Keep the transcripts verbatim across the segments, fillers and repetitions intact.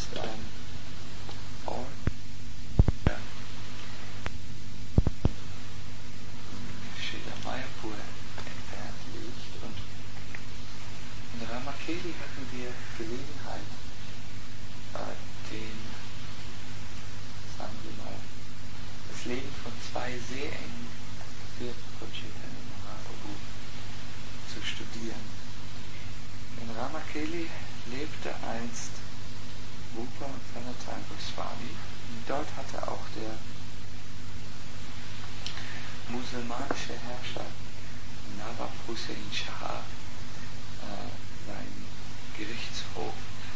ist ein Ort, der Srila Mayapur entfernt liegt, und in Ramakeli hatten wir Gelegenheit, äh, den, sagen wir mal, das Leben von zwei sehr engen Gelehrten von Chaitanya Mahaprabhu zu studieren. In Ramakeli lebte einst Rupa und Sanatana Goswami, und dort hatte auch der musulmanische Herrscher Nawab Hussain Shah äh, seinen Gerichtshof.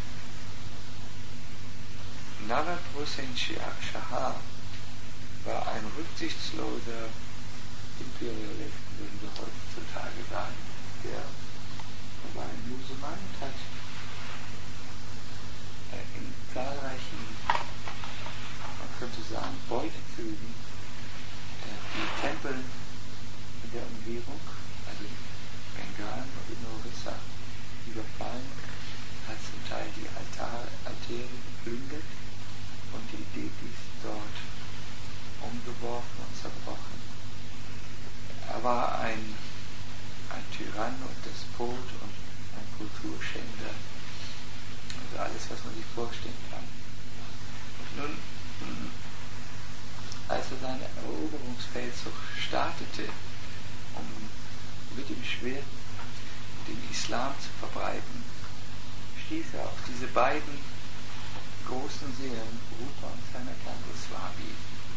Nawab Hussain Shah war ein rücksichtsloser Imperialist, würden wir heutzutage sagen, der war ein Musulman und hat äh, in zahlreichen, man könnte sagen, Beutezügen äh, die Tempel in der Umgebung, also in Bengal und in Orissa, überfallen, hat zum Teil die Altar, Altäre geplündert und die Devis dort umgeworfen und zerbrochen. Er war ein, ein Tyrann und Despot und ein Kulturschänder, also alles, was man sich vorstellen kann. Und nun, als er seinen Eroberungsfeldzug startete, um mit dem Schwert den Islam zu verbreiten, stieß er auf diese beiden großen Seelen, Rupa und Sanatana Goswami.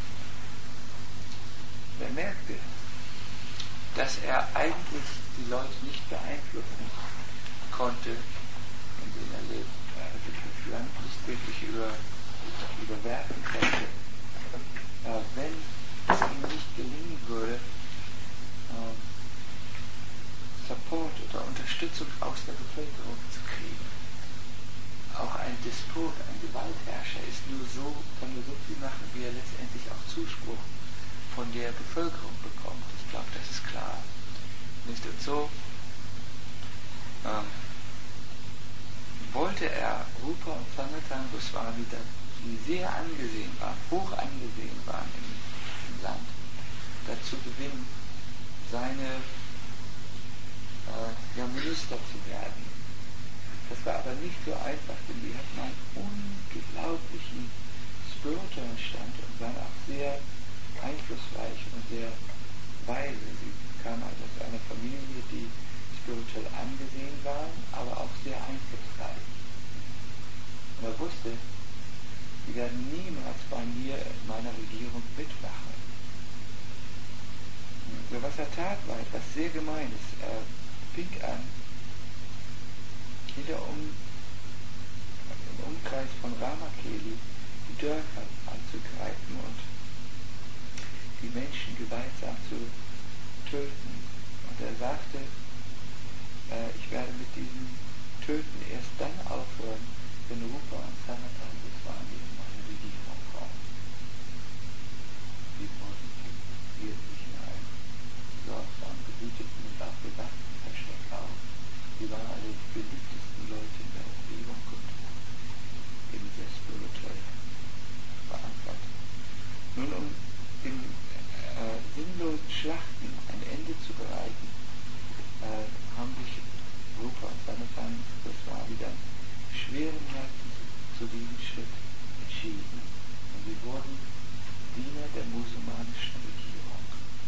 Er merkte, dass er eigentlich die Leute nicht beeinflussen konnte, in denen er lebt, also das Land nicht wirklich über, überwerfen konnte. Äh, wenn es ihm nicht gelingen würde, äh, Support oder Unterstützung aus der Bevölkerung zu kriegen. Auch ein Despot, ein Gewaltherrscher ist nur so, kann nur so viel machen, wie er letztendlich auch Zuspruch von der Bevölkerung bekommt. Ich glaube, das ist klar. Nicht und so ähm, wollte er Rupa und Sanatana Goswami, die sehr angesehen waren, hoch angesehen waren im, im Land, dazu gewinnen, seine äh, ja, Minister zu werden. Das war aber nicht so einfach, denn die hatten einen unglaublichen spirituellen Stand und waren auch sehr einflussreich und sehr weise. Sie kamen also aus einer Familie, die spirituell angesehen waren, aber auch sehr einflussreich. Und er wusste, die werden niemals bei mir in meiner Regierung mitmachen. So, was er tat, war etwas sehr Gemeines. Er fing an, hinter um, im Umkreis von Ramakeli die Dörfer anzugreifen und die Menschen gewaltsam zu töten. Und er sagte, äh, ich werde mit diesem Töten erst dann aufhören, wenn Rupa und Sanatana Goswami in meine Regierung kommen. Die wurden wirklich in einem sorgsam behüteten und auch bewachten Versteck auf. Die waren alle die beliebtesten Leute in der Umgebung und eben sehr spirituell verankert. Nun, um den äh, sinnlosen Schlachten ein Ende zu bereiten, äh, haben sich Rupa und Sanatana Goswami dann schweren Herzens zu diesem Schritt entschieden. Und sie wurden Diener der musulmanischen Regierung.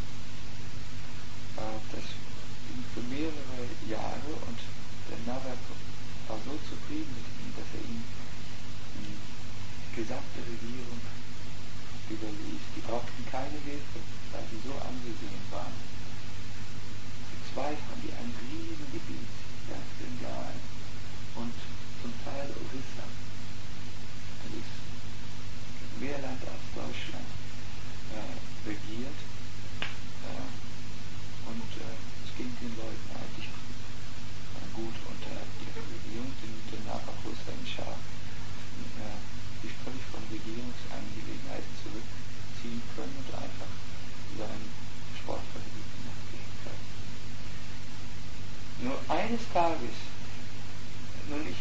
Äh, das ging für mehrere Jahre, und der Nawab war so zufrieden mit ihm, dass er ihm die gesamte Regierung überließ. Die brauchten keine Hilfe, weil sie so angesehen waren. Die zwei haben die ein riesen Gebiet, ganz Bengal und zum Teil Orissa. Das ist mehr Land als Deutschland äh, regiert. Äh, und äh, es ging den Leuten eigentlich äh, gut unter ihrer Regierung. Der Nawab Hussain Shah äh, sich völlig von Regierungsangelegenheiten zurückziehen können und einfach sein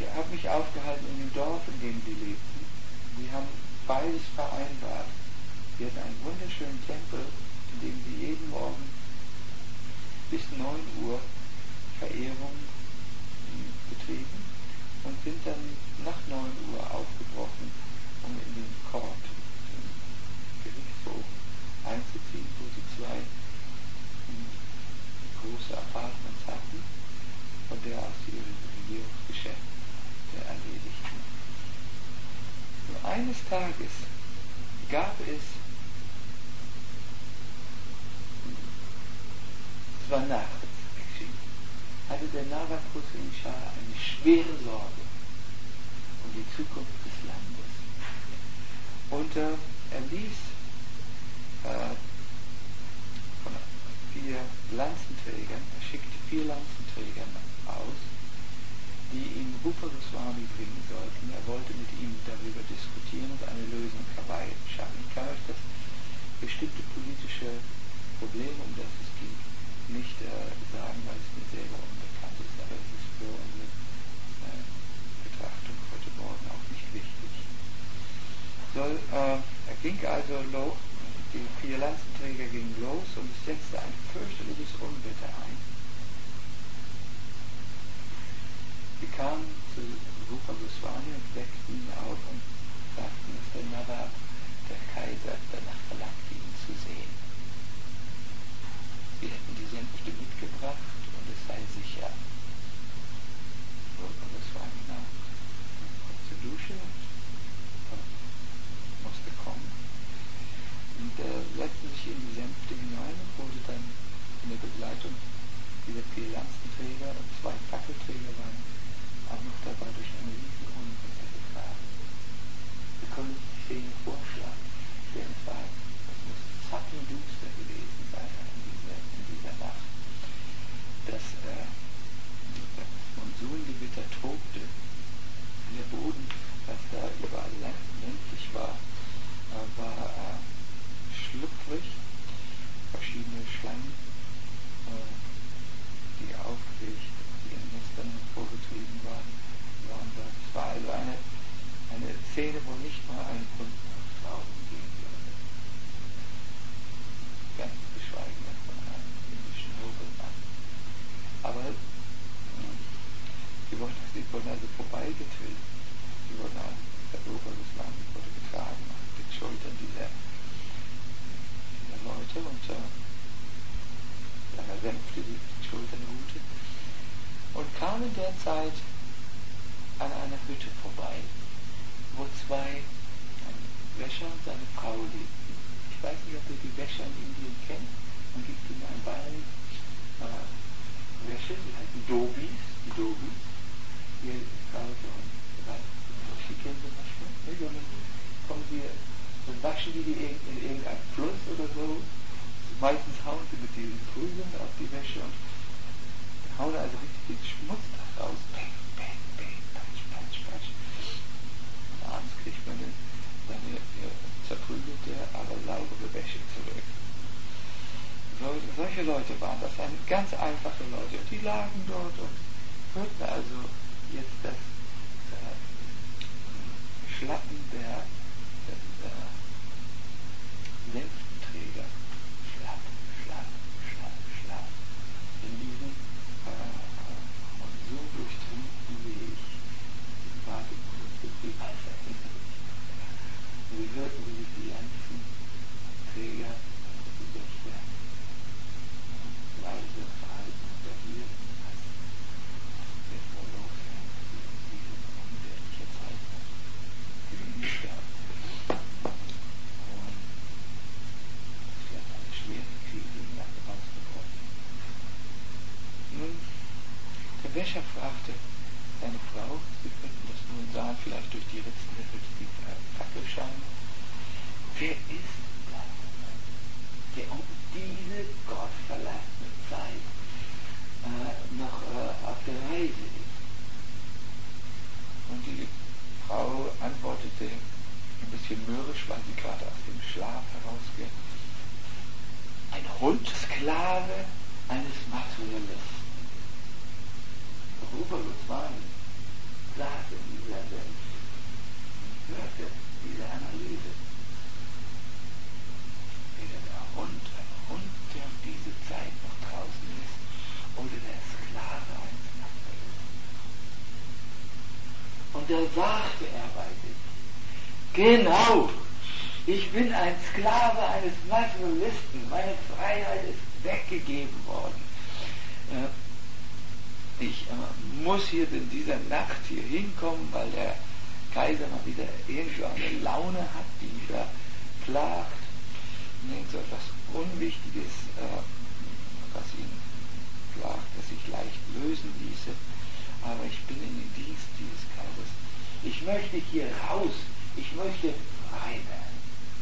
habe mich aufgehalten in dem Dorf, in dem sie lebten. Die haben beides vereinbart. Sie hatten einen wunderschönen Tempel, in dem sie jeden Morgen bis neun Uhr Verehrung betrieben und sind dann nach neun Uhr aufgebrochen, um in den Court, den Gerichtshof, einzuziehen, wo sie zwei große Apartments hatten, von der aus sie ihre Regierungsgeschäfte erledigten. Und eines Tages gab es, es war nachts geschehen, hatte der Nawab Hussein Schah eine schwere Sorge um die Zukunft des Landes. Und äh, er ließ äh, von vier Lanzenträgern, er schickte vier Lanzenträger aus, die ihm Rupa Goswami bringen sollten. Er wollte mit ihm darüber diskutieren und eine Lösung herbeischaffen. Ich kann euch das bestimmte politische Problem, um das es ging, nicht äh, sagen, weil es mir selber unbekannt ist, aber es ist für unsere äh, Betrachtung heute Morgen auch nicht wichtig. So, äh, er ging also los, die vier Lanzenträger gingen los und es setzte ein fürchterliches Unwetter ein. Sie kamen zu Rupa Goswami und weckten ihn auf und sagten, dass der Nawab, der Kaiser, danach verlangte, ihn zu sehen. Sie hätten die Sänfte mitgebracht und es sei sicher. Rupa Goswami nahm zur Dusche und musste kommen. Und äh, setzte sich in die Sänfte hinein und wurde dann in der Begleitung dieser vier Lanzenträger und zwei Fackelträger waren auch noch dabei durch eine riesige Unwetter gefahren. Wir können uns die Szene vorschlagen, denn es war, es muss zappenduster gewesen sein in dieser, in dieser Nacht, dass äh, das Monsungewitter tobte. Der Boden, was da überall ländlich war, äh, war äh, schlüpfrig, verschiedene Schlangen, äh, die aufgelegt, die in Nestern vorgetrieben waren, waren da. Es war also eine, eine Szene, wo nicht mal ein Hund draußen gehen würde. Ganz geschweige von einem indischen Nobelmann. Aber äh, sie, wurden, sie wurden also vorbeigetreten. Sie wurden also, der Rupa Goswami wurde getragen auf den Schultern dieser, dieser Leute und äh, seiner Sänfte, die auf den Schultern ruhte, und kam in der Zeit an einer Hütte vorbei, wo zwei, ein Wäscher und seine Frau lebten. Ich weiß nicht, ob ihr die Wäscher in Indien kennt. Man gibt ihnen ein Bein äh, Wäsche, die heißen Dobis, die Dobis. Hier Leute und sie kennen sie manchmal. Ne? Und dann kommen sie, dann waschen die die in, in irgendeinem Fluss oder so. Meistens hauen sie mit diesen Prügeln auf die Wäsche und hauen also richtig den Schmutz da raus. Bang, bang, bang, patsch, patsch, patsch. Und abends kriegt man dann seine zerprügelte, aber saubere Wäsche zurück. So, solche Leute waren das, eine ganz einfache Leute. Und die lagen dort und hörten also jetzt das äh, Schlappen der, der, der Sänftenträger. Schlapp, schlapp, schlapp, schlapp. In diesem Monsun durchtränkten Weg, diesen Wartebetrieb, und wir hörten, wie sich die ganzen Träger, die Wächter, leise verhalten und agierten, was jetzt wohl los sein, diese unwirtliche Zeit noch nicht gab. Und es wird eine schwere Krise in Land ausgebrochen. Nun, der Wäscher fragte seine Frau, sie könnten das nun sahen, vielleicht durch die Ritzen der Hütte, die Fackelscheine, wer ist das, der um diese gottverlassene Zeit äh, noch äh, auf der Reise ist? Und die Frau antwortete ein bisschen mürrisch, weil sie gerade aus dem Schlaf herausging: Ein Hundsklave eines Materialisten. Rupa Goswami sagt, Und da sagte er bei sich, genau, ich bin ein Sklave eines Materialisten, meine Freiheit ist weggegeben worden. Ich muss hier in dieser Nacht hier hinkommen, weil der Kaiser mal wieder irgendwie eine Laune hat, die wieder plagt, irgend so etwas Unwichtiges, was ihn plagt, das sich leicht lösen ließe. Aber ich bin in den Dienst dieses Kaisers. Ich möchte hier raus. Ich möchte frei werden.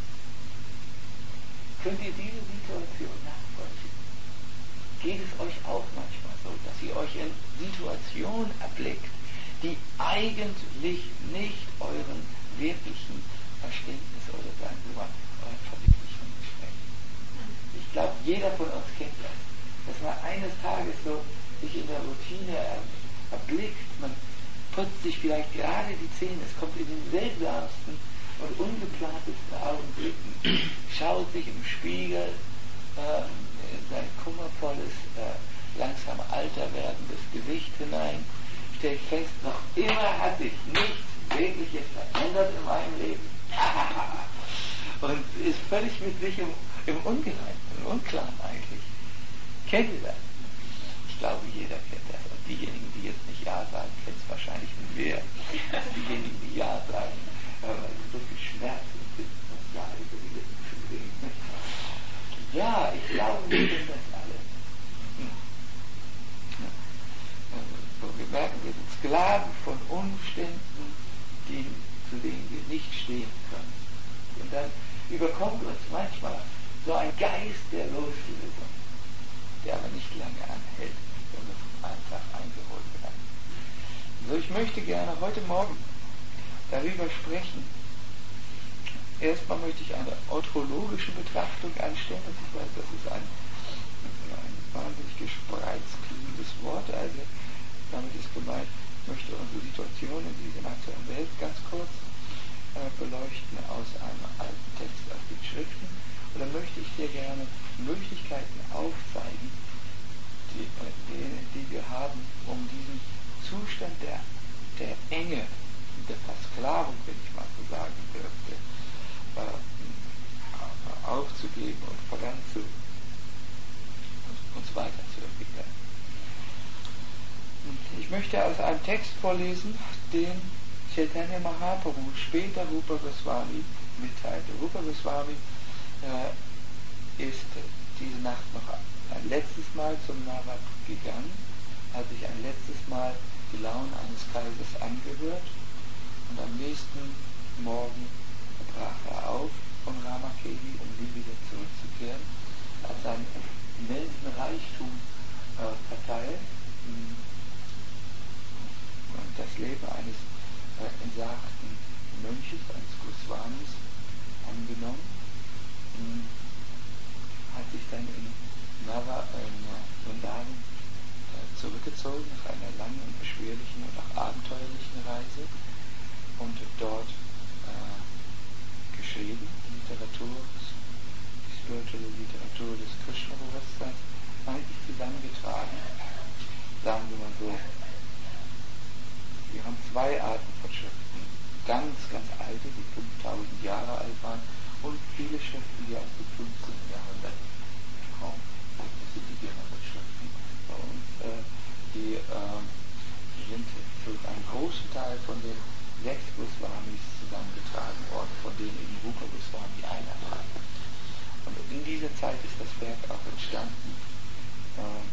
Könnt ihr diese Situation nachvollziehen? Geht es euch auch manchmal so, dass ihr euch in Situationen erblickt, die eigentlich nicht euren wirklichen Verständnis oder sagen wir mal, euren Verwirklichung entsprechen? Ich glaube, jeder von uns kennt das, dass man eines Tages so sich in der Routine erblickt, man putzt sich vielleicht gerade die Zähne, es kommt in den seltsamsten und ungeplantesten Augenblicken, schaut sich im Spiegel äh, in sein kummervolles, äh, langsam alter werdendes Gesicht hinein, stellt fest, noch immer hat sich nichts Wirkliches verändert in meinem Leben. Und ist völlig mit sich im, im Ungerein, im Unklaren eigentlich. Kennt ihr das? Ich glaube, jeder kennt das. Und diejenigen, die jetzt nicht Ja sagen, kennen es wahrscheinlich mehr. Diejenigen, die Ja sagen, weil sie so viel Schmerz empfinden, das Ja über die Lippen zu bringen. Ja, ich glaube, wir kennen das alle. Also, wir merken, wir sind Sklaven von Umständen, die, zu denen wir nicht stehen können. Und dann überkommt uns manchmal so ein Geist der Loslösung, der aber nicht lange anhält, wenn wir vom einen Tag eingeholt werden. Also ich möchte gerne heute Morgen darüber sprechen. Erstmal möchte ich eine ontologische Betrachtung anstellen. Also ich weiß, das ist ein, ein wahnsinnig gespreizt klingendes Wort. Also damit ist gemeint, ich möchte unsere Situation in dieser aktuellen Welt ganz kurz äh, beleuchten aus einem alten Text aus den Schriften. Und dann möchte ich dir gerne Möglichkeiten aufzeigen, die, die, die wir haben, um diesen Zustand der, der Enge, der Versklavung, wenn ich mal so sagen dürfte, äh, aufzugeben und voranzu uns weiterzuentwickeln. Ich möchte aus einem Text vorlesen, den Chaitanya Mahaprabhu später Rupa Goswami mitteilte. Rupa Goswami äh, ist diese Nacht noch ein letztes Mal zum Navad gegangen, hat sich ein letztes Mal die Launen eines Kaisers angehört und am nächsten Morgen brach er auf von Ramakehi, um nie wieder zurückzukehren, hat seinen immensen Reichtum äh, verteilt und das Leben eines äh, entsagten Mönches, eines Goswamis angenommen, mh, hat sich dann in Nava, in Vrindavan äh, zurückgezogen nach einer langen und beschwerlichen und auch abenteuerlichen Reise und dort äh, geschrieben, Literatur, die spirituelle Literatur des Krishna-Bewusstseins, eigentlich zusammengetragen, sagen wir mal so. Wir haben zwei Arten von Schriften, ganz, ganz alte, die fünftausend Jahre alt waren, und viele Schriften, die aus dem fünfzehnten Jahrhundert kommen. Das sind die jüngeren Schriften bei uns. Äh, die äh, sind für einen großen Teil von den sechs Goswamis zusammengetragen worden, von denen eben Rupa Goswami einer war. Und in dieser Zeit ist das Werk auch entstanden, äh,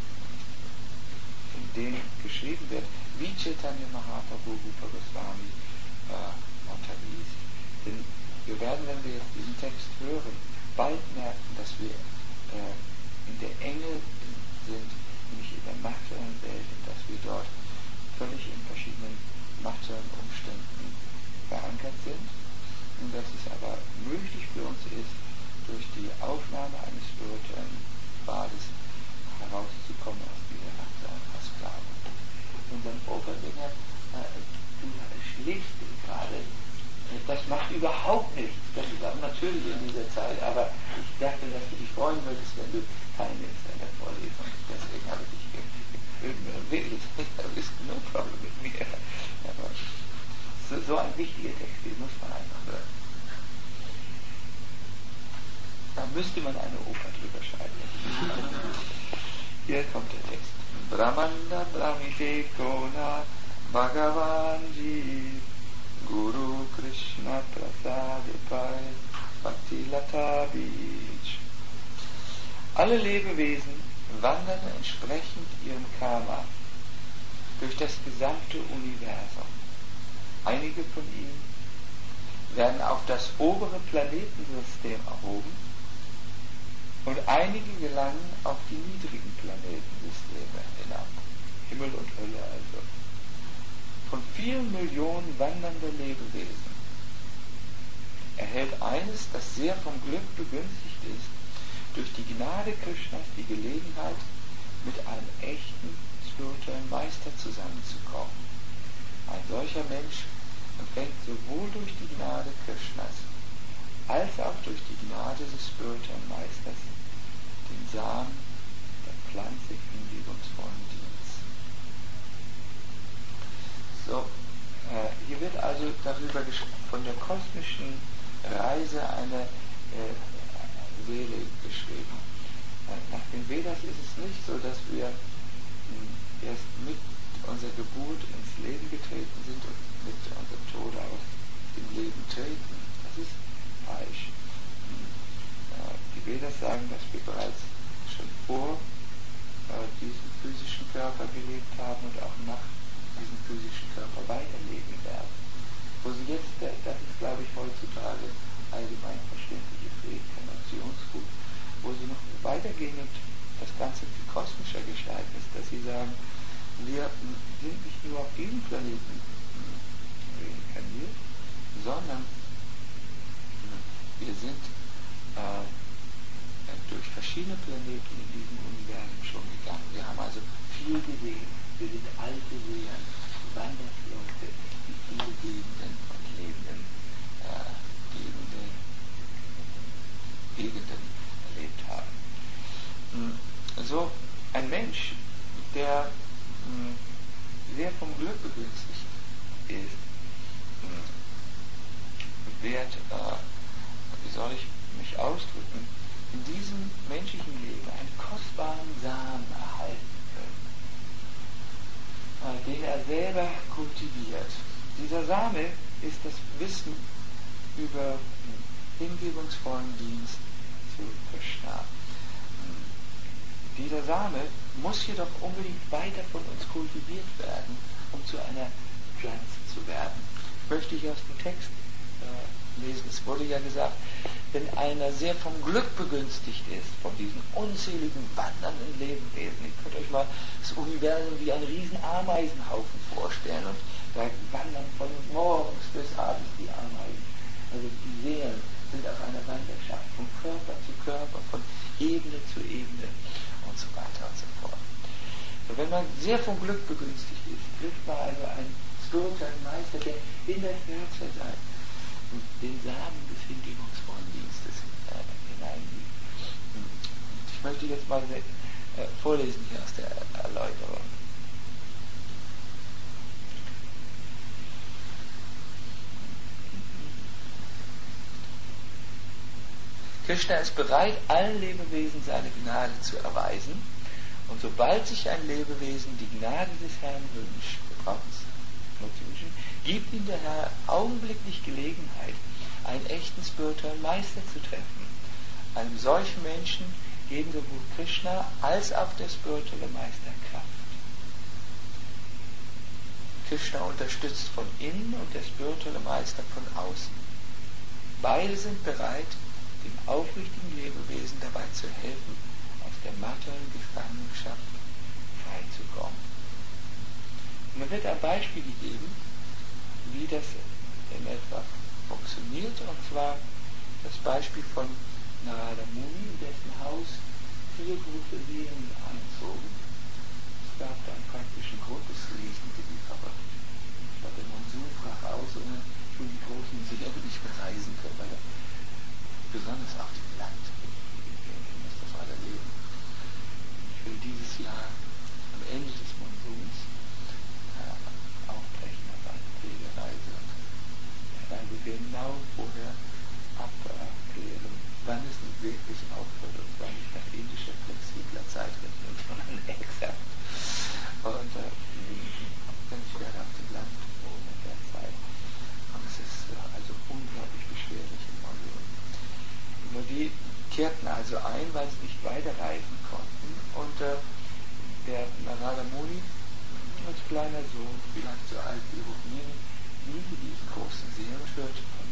in dem geschrieben wird, wie Chaitanya Mahaprabhu Rupa Goswami äh, unterwies. Denn wir werden, wenn wir jetzt diesen Text hören, bald merken, dass wir äh, in der Enge sind, nämlich in der materiellen Welt, und dass wir dort völlig in verschiedenen materiellen Umständen verankert sind, und dass es aber möglich für uns ist, durch die Aufnahme eines spirituellen Pfades herauszukommen aus dieser materiellen Versklavung. Unser Oberdinger, äh, du schläfst gerade, das macht überhaupt nichts. Das ist auch natürlich in dieser Zeit, aber ich dachte, dass du dich freuen würdest, wenn du teilnimmst an der Vorlesung. Deswegen habe ich dich gebeten. Da bist no problem mit mir. Aber so ein wichtiger Text, den muss man einfach hören. Da müsste man eine Oper drüber schreiben. Hier kommt der Text. Brahmanda Brahmite Kona Bhagavan Jeev Guru Krishna Prasadepai Bhakti Lata Beach. Alle Lebewesen wandern entsprechend ihrem Karma durch das gesamte Universum. Einige von ihnen werden auf das obere Planetensystem erhoben und einige gelangen auf die niedrigen Planetensysteme hinab. Himmel und Hölle also. Von vielen Millionen wandernder Lebewesen erhält eines, das sehr vom Glück begünstigt ist, durch die Gnade Krishnas die Gelegenheit, mit einem echten spirituellen Meister zusammenzukommen. Ein solcher Mensch empfängt sowohl durch die Gnade Krishnas als auch durch die Gnade des spirituellen Meisters den Samen der Pflanze hingebungsvollen Dienst. So, äh, hier wird also darüber von der kosmischen Reise einer äh, Seele geschrieben. Äh, nach den Vedas ist es nicht so, dass wir mh, erst mit unserer Geburt ins Leben getreten sind und mit unserem Tode aus dem Leben treten. Das ist falsch. Die Vedas sagen, dass wir bereits schon vor äh, diesem physischen Körper gelebt haben und auch nach diesem physischen Körper weiterleben werden. Wo sie jetzt, das ist glaube ich heutzutage allgemein verständliches Reinkarnationsgut, wo sie noch weitergehen und das Ganze viel kosmischer gestalten ist, dass sie sagen, wir sind nicht nur auf diesem Planeten reinkarniert, sondern wir sind äh, durch verschiedene Planeten in diesem Universum schon gegangen. Wir haben also viel gesehen. Wir sind alte Seher, Wandersleute, die viele Gegenden und lebenden äh, Gegenden, Gegenden erlebt haben. So ein Mensch, der mh, sehr vom Glück begünstigt ist, mh, wird, äh, wie soll ich mich ausdrücken, in diesem menschlichen Leben einen kostbaren Samen erhalten können, den er selber kultiviert. Dieser Same ist das Wissen über hingebungsvollen Dienst zu Krishna. Dieser Same muss jedoch unbedingt weiter von uns kultiviert werden, um zu einer Pflanze zu werden. Ich möchte hier aus dem Text äh, lesen. Es wurde ja gesagt, wenn einer sehr vom Glück begünstigt ist, von diesen unzähligen wandernden Lebewesen. Ihr könnt euch mal das Universum wie einen riesen Ameisenhaufen vorstellen und da wandern von morgens bis abends die Ameisen. Also die Seelen sind auf einer Wanderschaft von Körper zu Körper, von Ebene zu Ebene und so weiter und so fort. Und wenn man sehr vom Glück begünstigt ist, trifft man also einen spirituellen Meister, der in das Herz verleiht und den Samen des hingebungsvollen Dienstes äh, hineingibt. Und ich möchte jetzt mal äh, vorlesen hier aus der Erläuterung. Krishna ist bereit, allen Lebewesen seine Gnade zu erweisen, und sobald sich ein Lebewesen die Gnade des Herrn wünscht, gibt ihm der Herr augenblicklich Gelegenheit, einen echten spirituellen Meister zu treffen. Einem solchen Menschen geben sowohl Krishna als auch der spirituelle Meister Kraft. Krishna unterstützt von innen und der spirituelle Meister von außen. Beide sind bereit, dem aufrichtigen Lebewesen dabei zu helfen, aus der materiellen Gefangenschaft freizukommen. Und man wird ein Beispiel gegeben, wie das in etwa funktioniert, und zwar das Beispiel von Narada Muni, in dessen Haus vier große Seelen einzogen. Es gab dann praktisch einen Grund, es regnete wie verrückt. Der Monsun brach aus und dann tun die großen Seelen nicht mehr reisen können, weil er besonders auf dem Land muss das alle leben. Ich will dieses Jahr am Ende des Monsuns äh, aufbrechen auf eine Pilgerreise und kehrten also ein, weil sie nicht weiterreisen konnten. Und äh, der Narada Muni als kleiner Sohn, vielleicht so alt wie Rukmini, liebte diesen großen See und hörte von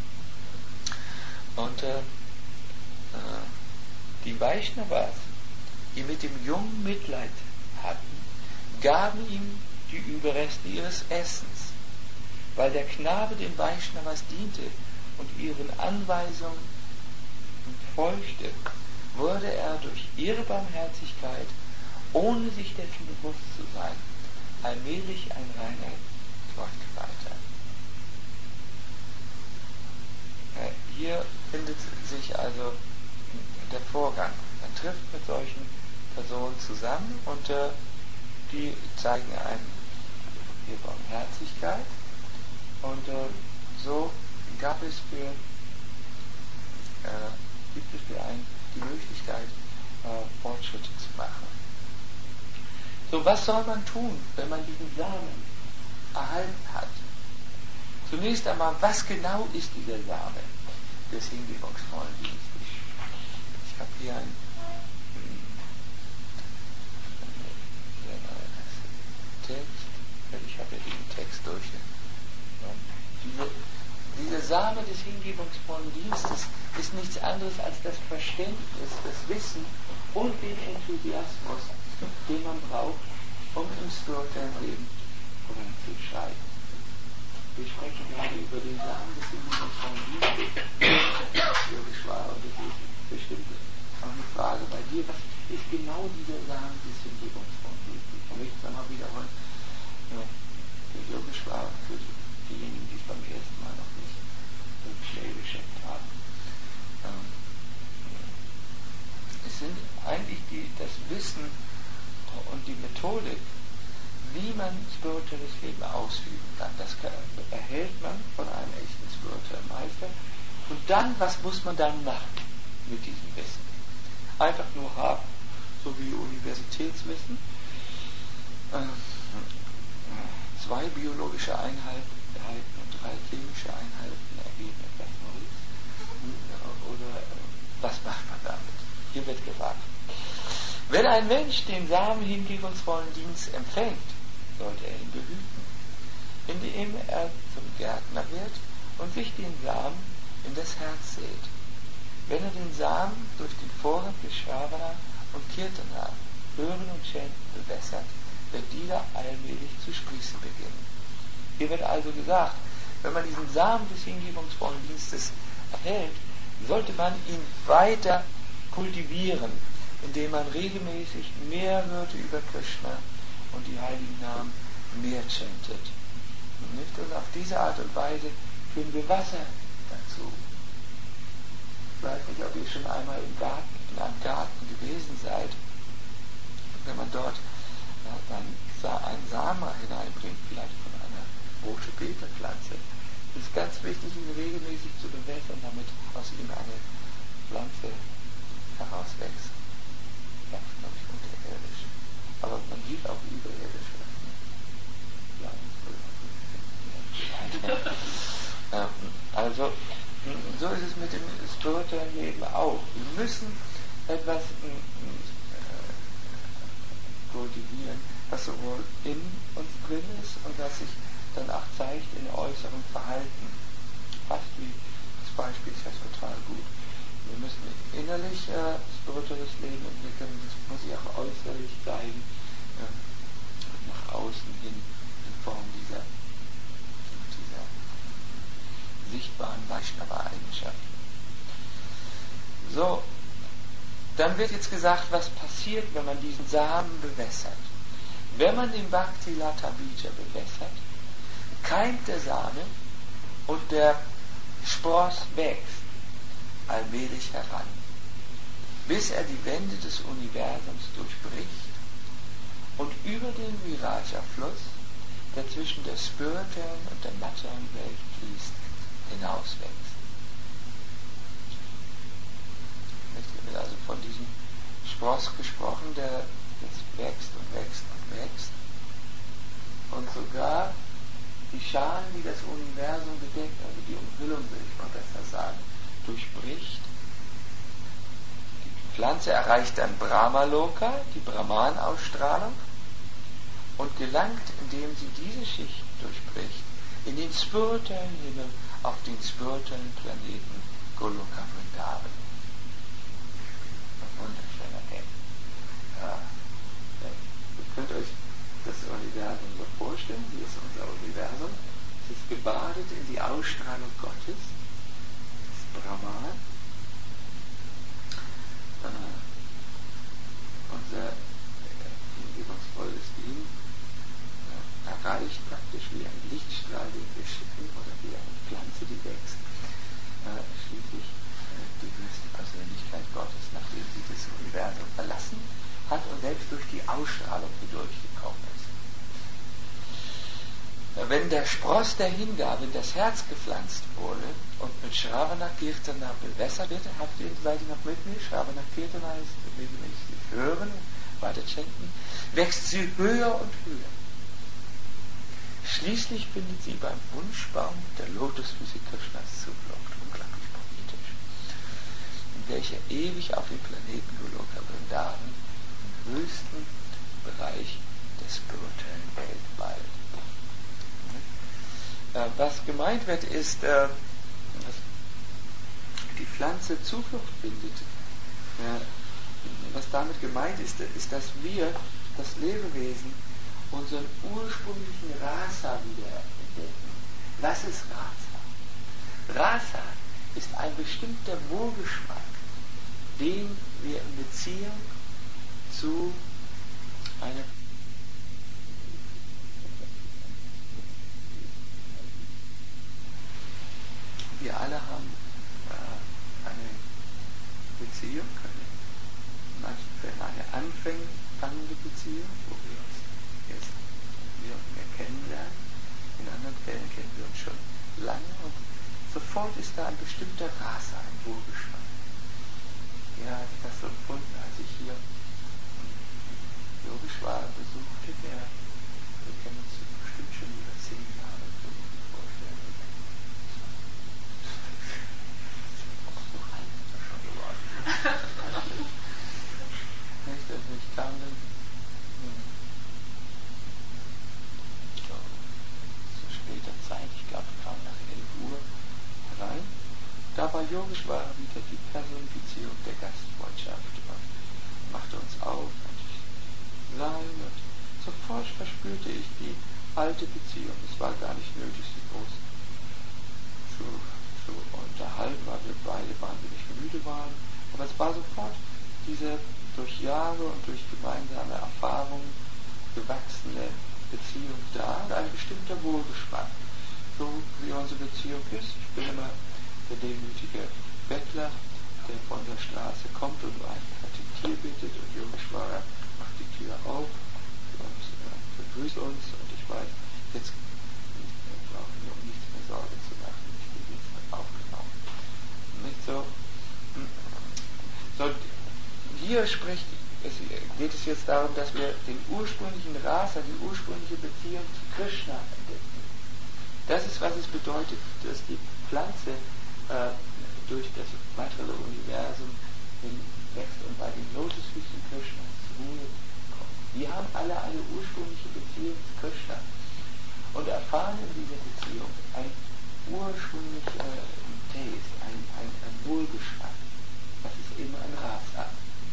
ihm. Und äh, äh, die Vaishnavas, die mit dem Jungen Mitleid hatten, gaben ihm die Überreste ihres Essens. Weil der Knabe den Vaishnavas diente und ihren Anweisungen folgte, wurde er durch ihre Barmherzigkeit, ohne sich dessen bewusst zu sein, allmählich ein reiner Gottgeweihter. Hier findet sich also der Vorgang. Man trifft mit solchen Personen zusammen und äh, die zeigen einem ihre Barmherzigkeit. Und äh, so gab es für, äh, gibt es für einen die Möglichkeit, äh, Fortschritte zu machen. So, was soll man tun, wenn man diesen Samen erhalten hat? Zunächst einmal, was genau ist dieser Same des hingebungsvollen Dienstes? Ich habe hier ein Text, ich habe ja diesen Text durch. Diese, dieser Same des hingebungsvollen Dienstes ist nichts anderes als das Verständnis, das Wissen und den Enthusiasmus, den man braucht, um im spirituellen Leben voranzuschreiten. Wir sprechen gerade über den Samen des hingebungsvollen Dienstes, wirklich wahr, und das ist bestimmt auch eine Frage bei dir, was ist genau dieser Samen des hingebungsvollen Dienstes? Ich möchte es einmal wiederholen, ja, für wirklich wahr, für diejenigen, die es beim ersten Mal noch nicht schnell gescheckt haben. Ähm, es sind eigentlich die, das Wissen und die Methodik, wie man spirituelles Leben ausüben kann. Das kann, erhält man von einem echten spirituellen Meister. Und dann, was muss man dann machen mit diesem Wissen? Einfach nur haben, so wie Universitätswissen, äh, zwei biologische Einheiten und drei chemische Einheiten ergeben etwas Neues. Oder äh, was macht man damit? Hier wird gefragt. Wenn ein Mensch den Samen hingebungsvollen Dienst empfängt, sollte er ihn behüten, indem er zum Gärtner wird und sich den Samen in das Herz sät. Wenn er den Samen durch den Vorrat des Shravana und Kirtana, Hören und Chanten bewässert, wird dieser allmählich zu sprießen beginnen. Hier wird also gesagt, wenn man diesen Samen des hingebungsvollen Dienstes erhält, sollte man ihn weiter kultivieren, indem man regelmäßig mehr hörte über Krishna und die heiligen Namen mehr chantet. Nicht? Und auf diese Art und Weise führen wir Wasser dazu. Ich weiß nicht, ob ihr schon einmal im Garten, in einem Garten gewesen seid. Wenn man dort ja, einen, einen Samen hineinbringt, vielleicht von einer rote Beterpflanze, ist es ganz wichtig, ihn regelmäßig zu bewässern, damit aus ihm eine Pflanze herauswächst. Ganz, glaube ich, unterirdisch. Aber man sieht auch überirdisch. Ja, also, so ist es mit dem spirituellen Leben auch. Wir müssen etwas äh, kultivieren, was sowohl in uns drin ist und was sich dann auch zeigt in äußerem Verhalten. Fast wie das Beispiel ist ja total gut. Wir müssen innerlich äh, spirituelles Leben entwickeln, das muss sich auch äußerlich zeigen, äh, nach außen hin in Form dieser, dieser sichtbaren Vaishnava-Eigenschaften. So, dann wird jetzt gesagt, was passiert, wenn man diesen Samen bewässert. Wenn man den Bhakti Lata Bija bewässert, keimt der Same und der Spross wächst allmählich heran, bis er die Wände des Universums durchbricht und über den Viraja-Fluss, der zwischen der spirituellen und der materiellen Welt fließt, hinauswächst. Hier wird also von diesem Spross gesprochen, der jetzt wächst und wächst und wächst und sogar die Schalen, die das Universum bedeckt, also die Umhüllung, will ich mal besser sagen, durchbricht Pflanze erreicht dann Brahmaloka, die Brahman-Ausstrahlung, und gelangt, indem sie diese Schicht durchbricht, in den spirituellen Himmel, auf den spirituellen Planeten Goloka Vrindavan. Ein wunderschöner Engel. Ja. Ihr könnt euch das Universum so vorstellen, hier ist unser Universum, es ist gebadet in die Ausstrahlung Gottes, das Brahman. Äh, unser hingebungsvolles Wesen äh, erreicht praktisch wie ein Lichtstrahl, den wir schicken, oder wie eine Pflanze, die wächst, äh, schließlich äh, die höchste Persönlichkeit Gottes, nachdem sie das Universum verlassen hat und selbst durch die Ausstrahlung hindurchgekommen ist. Wenn der Spross der Hingabe in das Herz gepflanzt wurde und mit Shravana Kirtana bewässert wird, habt ihr, seid ihr noch mit mir? Shravana Kirtana ist regelmäßig hören, weiter chanten, wächst sie höher und höher. Schließlich findet sie beim Wunschbaum der Lotusfüße Krishnas Zuflucht, unglaublich poetisch, in welcher ewig auf dem Planeten Goloka Vrindavan im höchsten Bereich der spirituellen Welt weilt. Was gemeint wird, ist, dass die Pflanze Zuflucht findet. Was damit gemeint ist, ist, dass wir, das Lebewesen, unseren ursprünglichen Rasa wieder entdecken. Was ist Rasa? Rasa ist ein bestimmter Wohlgeschmack, den wir in Beziehung zu einer Wir alle haben äh, eine Beziehung, in manchen Fällen eine anfängende Beziehung, wo wir uns erst mehr und mehr kennenlernen. In anderen Fällen kennen wir uns schon lange und sofort ist da ein bestimmter Rasa, ein Wohlgeschmack. Ja, ich habe das so empfunden, als ich hier Yogeshwar besuchte, der, wir kennen uns bestimmt schon über zehn Jahre, so muss ich vorstellen. Nicht, also ich kam dann so, zu später Zeit, ich glaube, ich kam nach elf Uhr rein. Da war Yogeshwar wieder die Personifizierung der Gastfreundschaft und machte uns auf und ich sah ihn und sofort verspürte ich die alte Beziehung. Es war gar nicht nötig, sie groß zu, zu unterhalten, weil wir beide wahnsinnig müde waren. Aber es war sofort diese durch Jahre und durch gemeinsame Erfahrungen gewachsene Beziehung da, ein bestimmter Wohlgeschmack. So wie unsere Beziehung ist. Ich bin immer der demütige Bettler, der von der Straße kommt und um ein Tier bittet, und Yogeshwar macht die Tür auf und äh, begrüßt uns, und ich weiß, jetzt äh, brauchen wir um nichts mehr Sorge zu machen. Ich bin jetzt aufgenommen. Nicht so. So, hier spricht, es geht es jetzt darum, dass wir den ursprünglichen Rasa, die ursprüngliche Beziehung zu Krishna entdecken. Das ist, was es bedeutet, dass die Pflanze äh, durch das materielle Universum hinwächst und bei den Lotusfüßen Krishnas zur Ruhe kommt. Wir haben alle eine ursprüngliche Beziehung zu Krishna und erfahren in dieser Beziehung ein ursprünglicher Taste, ein, ein, ein Wohlgeschmack. Das ist eben ein Rasa.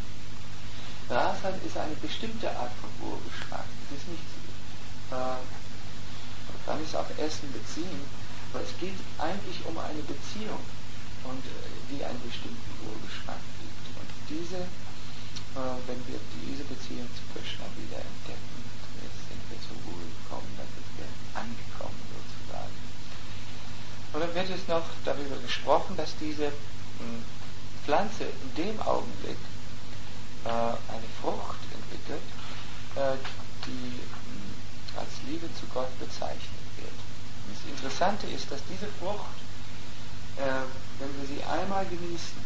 Rasa ist eine bestimmte Art von Wohlgeschmack. Es ist nicht, äh, man kann es auf Essen beziehen, aber es geht eigentlich um eine Beziehung, und äh, die einen bestimmten Wohlgeschmack gibt. Und diese, äh, wenn wir diese Beziehung zu Krishna wieder entdecken, jetzt sind wir zur Ruhe gekommen, dann sind wir angekommen sozusagen. Und dann wird es noch darüber gesprochen, dass diese mh, Pflanze in dem Augenblick äh, eine Frucht entwickelt, äh, die mh, als Liebe zu Gott bezeichnet wird. Und das Interessante ist, dass diese Frucht, äh, wenn wir sie einmal genießen,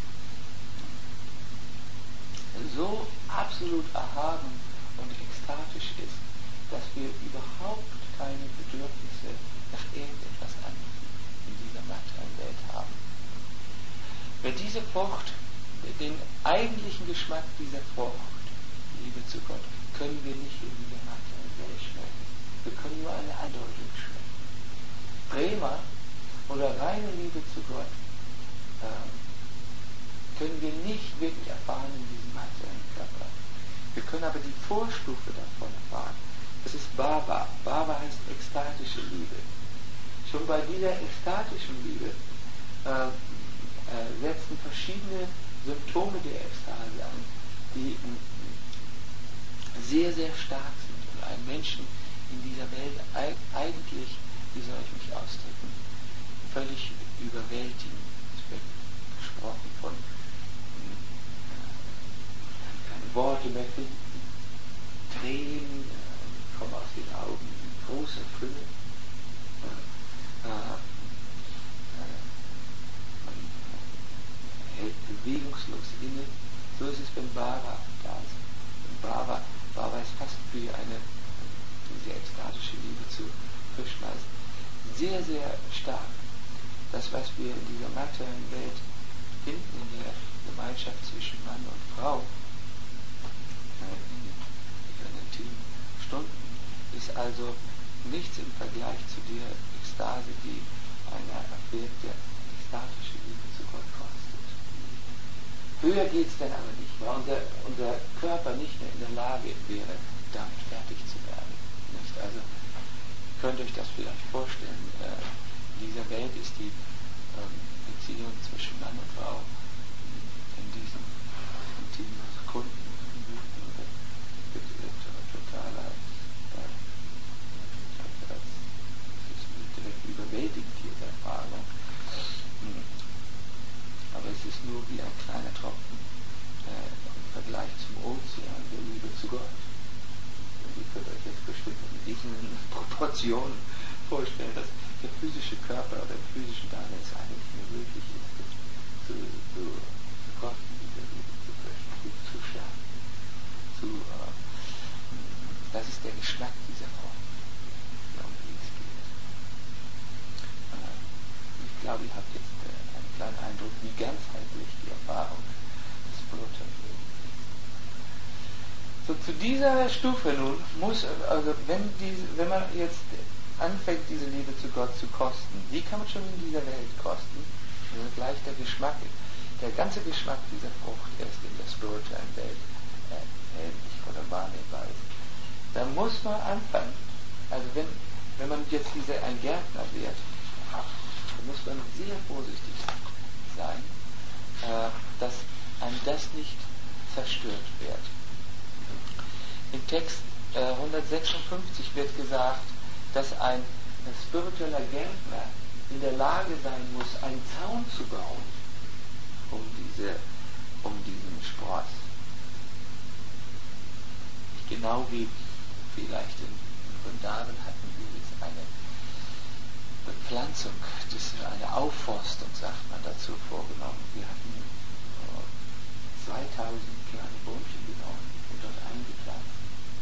so absolut erhaben und ekstatisch ist, dass wir überhaupt keine Bedürfnisse nach irgendetwas anderem in dieser materiellen Welt haben. Wer diese Frucht den eigentlichen Geschmack dieser Frucht, Liebe zu Gott, können wir nicht in dieser materiellen Welt schmecken. Wir können nur eine Andeutung schmecken. Prema oder reine Liebe zu Gott äh, können wir nicht wirklich erfahren in diesem materiellen Körper. Wir können aber die Vorstufe davon erfahren. Das ist Bhava. Bhava heißt ekstatische Liebe. Schon bei dieser ekstatischen Liebe äh, äh, setzen verschiedene Symptome der Ekstase an, die äh, sehr, sehr stark sind und einen Menschen in dieser Welt eigentlich, wie soll ich mich ausdrücken, völlig überwältigen. Es wird gesprochen von äh, keine Worte mehr finden, Tränen äh, kommen aus den Augen in großer Fülle. Äh, äh, man hält bewegungslos inne. So ist es, wenn Bhava da ist. Und Bhava, Bhava ist fast wie eine diese ekstatische Liebe zu Krishna ist sehr, sehr stark. Das, was wir in dieser materiellen Welt finden, in der Gemeinschaft zwischen Mann und Frau, in ihren intimen Stunden, ist also nichts im Vergleich zu der Ekstase, die eine erfährte ekstatische Liebe zu Gott kostet. Höher geht es dann aber nicht, weil unser, unser Körper nicht mehr in der Lage wäre, damit fertig zu werden. Nicht? Also könnt ihr euch das vielleicht vorstellen, äh, in dieser Welt ist die ähm, Beziehung zwischen Mann und Frau in diesen intimen Sekunden, Minuten oder mit totaler äh, das ist direkt überwältigend, diese Erfahrung. Aber es ist nur wie ein kleiner Tropfen äh, im Vergleich zum Ozean der Liebe zu Gott. Ihr könnt euch jetzt bestimmt in diesen Proportionen vorstellen, dass der physische Körper oder der physische Dasein es eigentlich nicht mehr möglich ist, zu, zu, zu kosten, diese Liebe zu verstehen, zu schärfen. Zu, äh, das ist der Geschmack dieser Frucht, um die es geht. Äh, ich glaube, ihr habt jetzt äh, einen kleinen Eindruck, wie ganzheitlich die Erfahrung des Brotens ist. So, zu dieser Stufe nun muss, also wenn, diese, wenn man jetzt anfängt, diese Liebe zu Gott zu kosten, die kann man schon in dieser Welt kosten, also gleich der Geschmack, der ganze Geschmack dieser Frucht erst in der spirituellen Welt erhältlich oder wahrnehmbar ist. Da muss man anfangen, also wenn, wenn man jetzt diese, ein Gärtner wird, dann muss man sehr vorsichtig sein, äh, dass einem das nicht zerstört wird. Im Text äh, hundertsechsundfünfzig wird gesagt, dass ein, ein spiritueller Gärtner in der Lage sein muss, einen Zaun zu bauen um, diese, um diesen Spross. Nicht genau wie vielleicht in, in Vrindavan hatten wir jetzt eine Bepflanzung, das eine Aufforstung, sagt man dazu, vorgenommen. Wir hatten äh, zweitausend kleine Bäumchen genommen und dort eingepflanzt.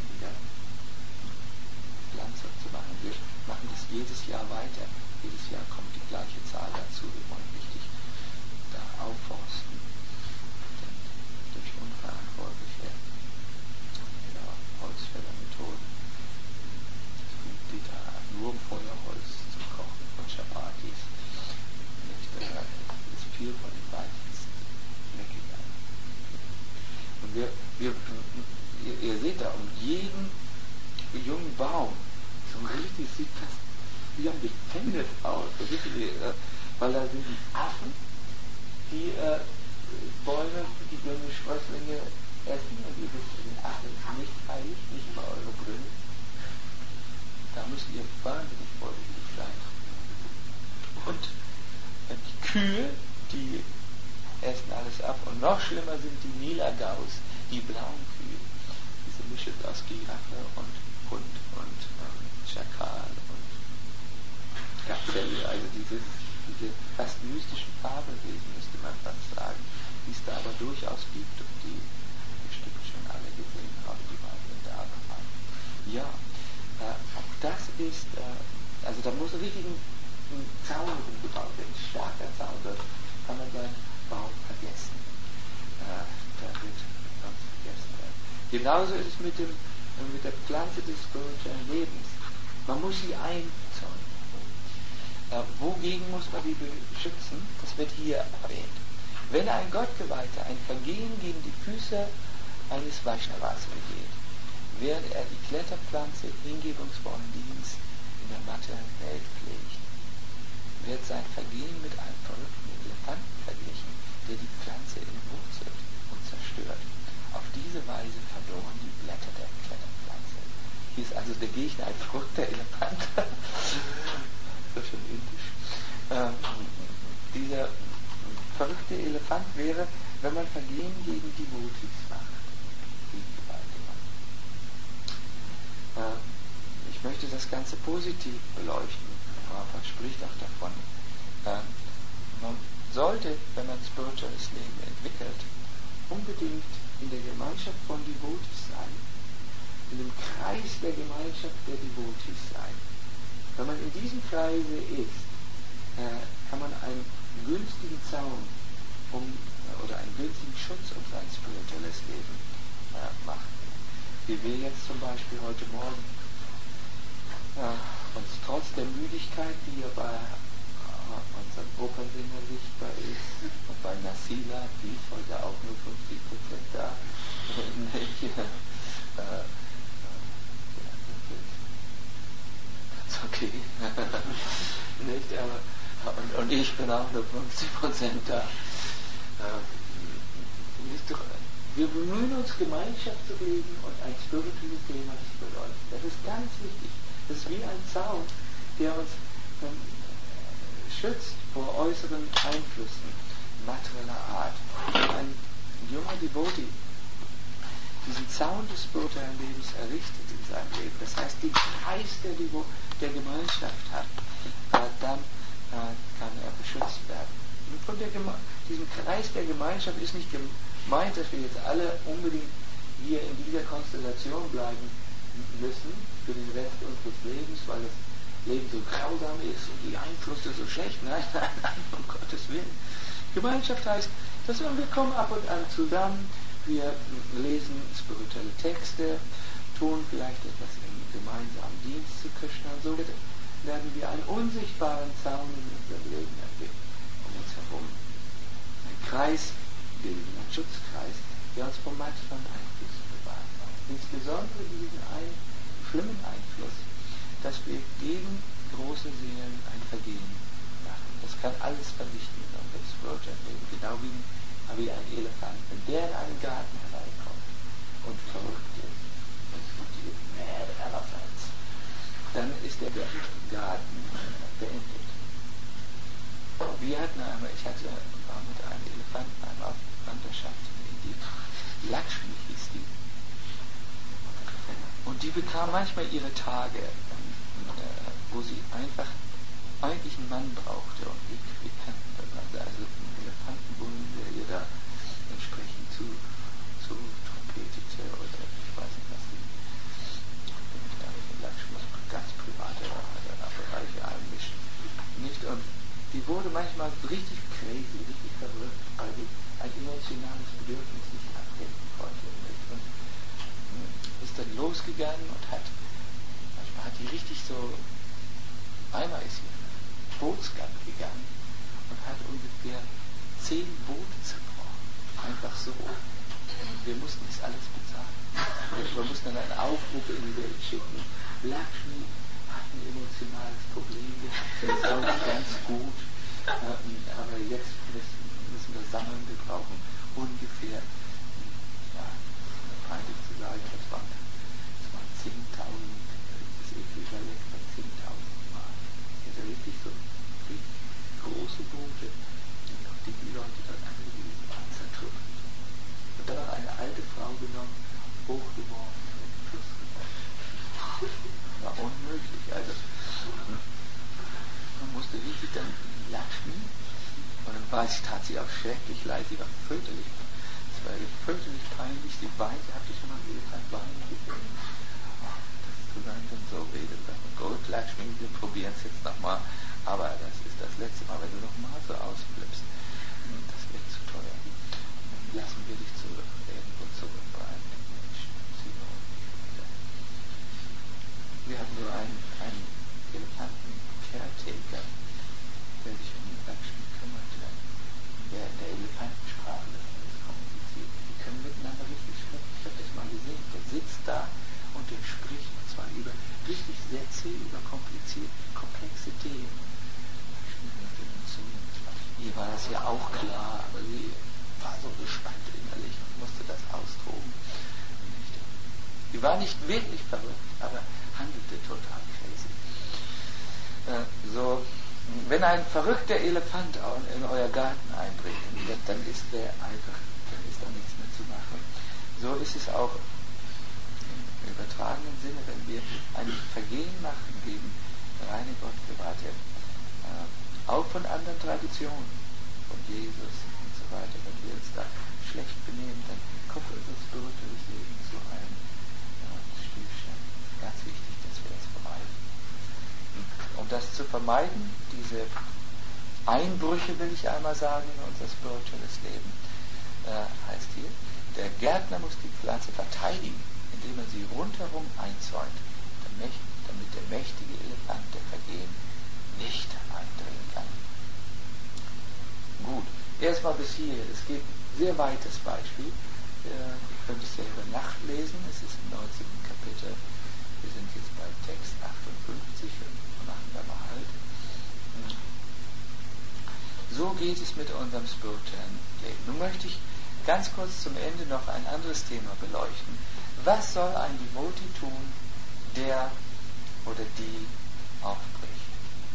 Pflanzung zu machen. Wir machen das jedes Jahr weiter. Jedes Jahr kommt die gleiche Zahl dazu. Wir wollen richtig da aufforsten. Denn durch unverantwortliche ja, Holzfällermethoden die da nur um Feuerholz zum Kochen von Chapatis. Nicht, da ist viel von den Weizen weggegangen. Und wir, wir ihr, ihr seht da, um jeden jungen Baum, so richtig sieht das wie ein Gefängnis aus, so richtig, äh, weil da sind die Affen, die äh, Bäume, die junge Sprösslinge essen, und ihr wisst, den Affen ist nicht heilig, nicht mal eure Brille. Da müsst ihr wahnsinnig vorsichtig sein. Und äh, die Kühe, die essen alles ab, und noch schlimmer sind die Nilagaus, die blauen Kühe, diese Mischung aus Giraffe und Hund und ähm, Schakal und Gazelle, also diese, diese fast mystischen Fabelwesen, müsste man fast sagen, die es da aber durchaus gibt und die bestimmt schon alle gesehen haben, die mal in der Arbeit waren. Ja, äh, auch das ist, äh, also da muss richtig ein, ein Zaun umgebaut werden, ein starker Zaun, sonst kann man seinen Baum vergessen. Äh, da wird sonst vergessen werden. Genauso ist es mit, dem, mit der Pflanze des spirituellen Lebens. Man muss sie einzäunen. Äh, wogegen muss man die beschützen? Das wird hier erwähnt. Wenn ein Gottgeweihter ein Vergehen gegen die Füße eines Vaishnavas begeht, während er die Kletterpflanze hingebungsvollen Dienst in der materiellen Welt pflegt, wird sein Vergehen mit einem verrückten Elefanten verglichen, der die Pflanze entwurzelt und zerstört. Auf diese Weise verloren die Blätter der Kletterpflanze. Hier ist also der Gegner ein verrückter Elefant. Das ist schon indisch. Ähm, dieser verrückte Elefant wäre, wenn man Vergehen gegen die Devotees macht. Gegen Gewalt. Ähm, ich möchte das Ganze positiv beleuchten. Man spricht auch davon. Ähm, man sollte, wenn man spirituelles Leben entwickelt, unbedingt in der Gemeinschaft von Devotees sein. In dem Kreis der Gemeinschaft der Devotees sein. Wenn man in diesem Kreise ist, äh, kann man einen günstigen Zaun um, oder einen günstigen Schutz um sein spirituelles Leben äh, machen. Wie wir jetzt zum Beispiel heute Morgen äh, uns trotz der Müdigkeit, die ja bei äh, unserem Opernsänger sichtbar ist, und bei Nasila, die ist heute auch nur fünfzig Prozent da, nicht, äh, ganz okay, nicht, aber Und, und ich bin auch nur fünfzig Prozent da. Äh, wir bemühen uns, Gemeinschaft zu leben und ein spirituelles Thema zu beleuchten. Das ist ganz wichtig. Das ist wie ein Zaun, der uns ähm, schützt vor äußeren Einflüssen materieller Art. Ein junger Devotee diesen Zaun des spirituellen Lebens errichtet in seinem Leben, das heißt, den Kreis der, Devo- der Gemeinschaft hat, äh, dann kann er beschützt werden. Und von der Geme- diesem Kreis der Gemeinschaft ist nicht gemeint, dass wir jetzt alle unbedingt hier in dieser Konstellation bleiben müssen für den Rest unseres Lebens, weil das Leben so grausam ist und die Einflüsse so schlecht. Nein, nein, nein, um Gottes Willen. Gemeinschaft heißt, dass wir kommen ab und an zusammen, wir lesen spirituelle Texte, tun vielleicht etwas im gemeinsamen Dienst zu Krishna und so werden wir einen unsichtbaren Zaun in unserem Leben entwickeln, um uns herum. Ein Kreis bilden, ein Schutzkreis, der uns vom materiellen Einfluss bewahrt. Insbesondere diesen einen schlimmen Einfluss, dass wir gegen große Seelen ein Vergehen machen. Das kann alles vernichten in unserem spirituellen Leben, genau wie, wie ein Elefant. Wenn der in einen Garten hereinkommt und verrückt ist, und es gibt die Mad Elephants, dann ist der Garten beendet. Wir hatten einmal, ich hatte, war mit einem Elefanten einmal auf Wanderschaft in Indien. Lakshmi hieß die. Und die bekam manchmal ihre Tage, äh, wo sie einfach eigentlich einen Mann brauchte. Und wir, wir kannten das also, also einen Elefantenbullen, der ihr da entsprechend zu, zu trompetete oder ich weiß nicht was. Lakshmi ganz private Bereiche einmischen. Nicht? Und die wurde manchmal richtig crazy, richtig verrückt, weil sie ein emotionales Bedürfnis nicht abdecken konnte. Nicht? Und ist dann losgegangen und hat, manchmal hat die richtig so, einmal ist sie in einen Bootsgang gegangen und hat ungefähr zehn Boote zerbrochen. Einfach so. Und wir mussten das alles bezahlen. Wir mussten dann einen Aufruf in die Welt schicken. Lakshmi hat ein emotionales Problem, das ist auch ganz gut, äh, aber jetzt müssen, müssen wir sammeln, wir brauchen ungefähr, ja, peinlich zu sagen, das waren, das waren zehntausend, das Äquivalent von zehntausend Mal. Also richtig so, richtig große Boote, die die Leute dann angewiesen waren, zertrümmert. Und dann noch eine alte Frau genommen, hochgeworfen und in den Fluss geworfen. War unmöglich. Also man musste wirklich dann Lakshmi, und dann war sie, tat sie auch schrecklich leid, sie war fürchterlich, es war ihr fürchterlich peinlich, sie weinte, habt ihr schon mal Elefant weinen gesehen? Oh, das ist so langsam so redet, sagt man, gut Lakshmi, wir probieren es jetzt nochmal, aber das ist das letzte Mal, wenn du nochmal so ausflippst, das wird zu teuer. Dann lassen wir dich zurück. das ja auch klar, aber sie war so gespannt innerlich und musste das austoben. Sie war nicht wirklich verrückt, aber handelte total crazy. Äh, so, wenn ein verrückter Elefant in euer Garten eindringt, dann ist der einfach, dann ist da nichts mehr zu machen. So ist es auch im übertragenen Sinne, wenn wir ein Vergehen machen gegen reine Gottgewahrte, äh, auch von anderen Traditionen, von Jesus und so weiter, wenn wir uns da schlecht benehmen, dann kommt unser spirituelles Leben zu einem äh, Stillstand. Ganz wichtig, dass wir das vermeiden. Um das zu vermeiden, diese Einbrüche, will ich einmal sagen, in unser spirituelles Leben, äh, heißt hier, der Gärtner muss die Pflanze verteidigen, indem er sie rundherum einzäunt, damit der mächtige Elefant der Vergehen nicht eindringen kann. Gut, erstmal bis hier. Es geht ein sehr weites Beispiel. Ihr könnt es selber nachlesen. Es ist im neunzehnten Kapitel. Wir sind jetzt bei Text achtundfünfzig und machen da mal halt. So geht es mit unserem spirituellen Leben. Nun möchte ich ganz kurz zum Ende noch ein anderes Thema beleuchten. Was soll ein Devotee tun, der oder die aufbricht?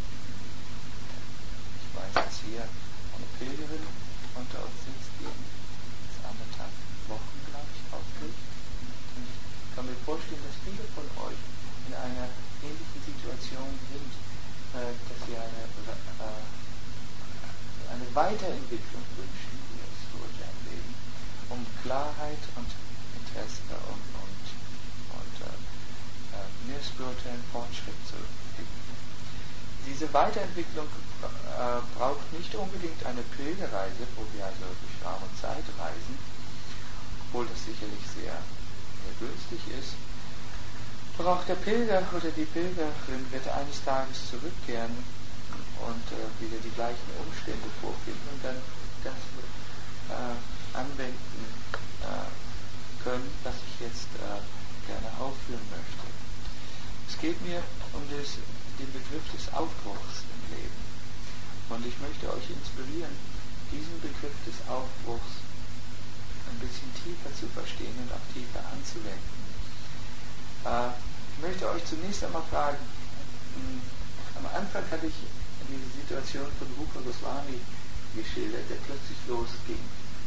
Ich weiß, dass hier eine Pilgerin unter uns sitzt, die jetzt anderthalb Wochen, glaube ich, aufbricht. Und ich kann mir vorstellen, dass viele von euch in einer ähnlichen Situation sind, äh, dass sie eine, äh, eine Weiterentwicklung wünschen in ihrem spirituellen Leben, um Klarheit und Interesse und, und, und äh, mehr spirituellen Fortschritt zu finden. Diese Weiterentwicklung äh, braucht nicht unbedingt eine Pilgerreise, wo wir also durch Raum und Zeit reisen, obwohl das sicherlich sehr, sehr günstig ist. Doch auch der Pilger oder die Pilgerin wird eines Tages zurückkehren und äh, wieder die gleichen Umstände vorfinden und dann das äh, anwenden äh, können, was ich jetzt äh, gerne aufführen möchte. Es geht mir um das, den Begriff des Aufbruchs im Leben. Und ich möchte euch inspirieren, diesen Begriff des Aufbruchs ein bisschen tiefer zu verstehen und auch tiefer anzuwenden. Äh, ich möchte euch zunächst einmal fragen, mh, am Anfang hatte ich diese Situation von Rupa Goswami geschildert, der plötzlich losging.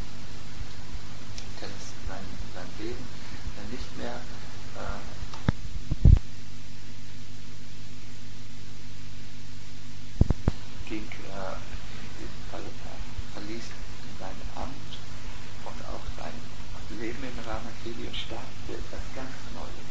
Der sein, sein Leben nicht mehr äh, ging, äh, verließ sein Amt und auch sein Leben im Ramakeli und starb für etwas ganz Neues.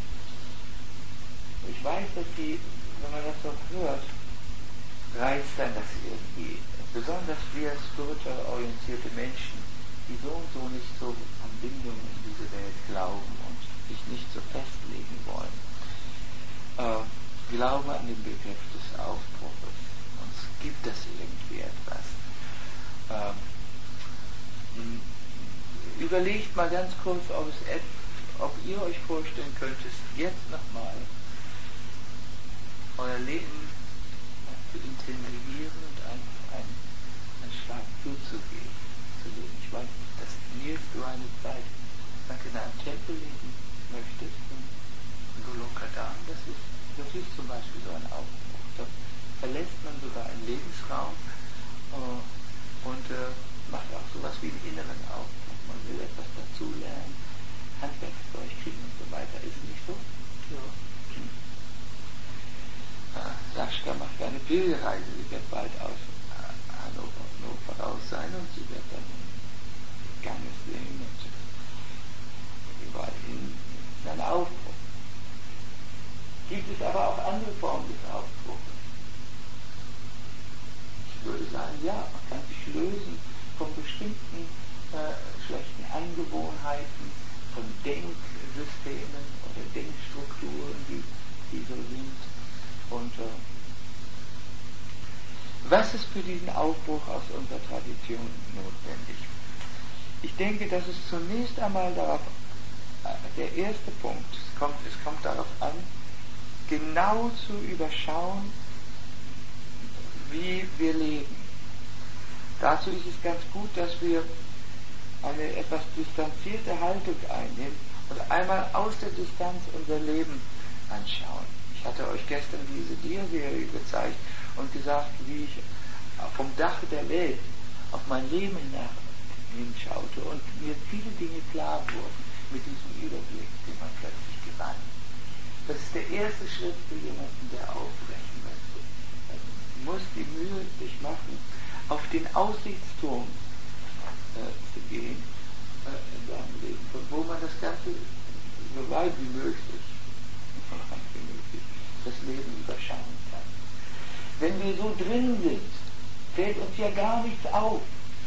Ich weiß, dass die, wenn man das so hört, reizt dann das irgendwie. Besonders wir spirituell orientierte Menschen, die so und so nicht so an Bindungen in diese Welt glauben und sich nicht so festlegen wollen, äh, glauben an den Begriff des Aufbruches. Uns gibt das irgendwie etwas. Ähm, überlegt mal ganz kurz, ob, es, ob ihr euch vorstellen könntet, jetzt nochmal euer Leben zu intensivieren und einfach einen, einen Schlag zuzugehen, zu leben. Ich weiß nicht, dass Nils, du eine Zeit lang in einem Tempel leben möchtest, in Golokadam, das ist, das ist zum Beispiel so ein Aufbruch. Da verlässt man sogar einen Lebensraum äh, und äh, macht auch sowas wie einen inneren Aufbruch. Man will etwas dazulernen, Handwerkszeug kriegen und so weiter. Ist es nicht so? Ja. Hm. Sascha macht eine Pilgerreise, sie wird bald aus Hannover, Hannover raus sein und sie wird dann in Ganges sehen und überall hin einen Aufbruch. Gibt es aber auch andere Formen des Aufbruchs? Ich würde sagen, ja, man kann sich lösen von bestimmten äh, schlechten Angewohnheiten, von Denksystemen oder Denkstrukturen, die, die so sind. Und äh, was ist für diesen Aufbruch aus unserer Tradition notwendig? Ich denke, dass es zunächst einmal darauf, äh, der erste Punkt, es kommt, es kommt darauf an, genau zu überschauen, wie wir leben. Dazu ist es ganz gut, dass wir eine etwas distanzierte Haltung einnehmen und einmal aus der Distanz unser Leben anschauen. Ich hatte euch gestern diese Dia-Serie gezeigt und gesagt, wie ich vom Dach der Welt auf mein Leben nach hinschaute und mir viele Dinge klar wurden mit diesem Überblick, den man plötzlich gewann. Das ist der erste Schritt für jemanden, der aufbrechen möchte. Man muss die Mühe sich machen, auf den Aussichtsturm äh, zu gehen äh, in seinem Leben, von wo man das Ganze so weit wie möglich, so weit wie möglich, das Leben überschauen kann. Wenn wir so drin sind, fällt uns ja gar nichts auf.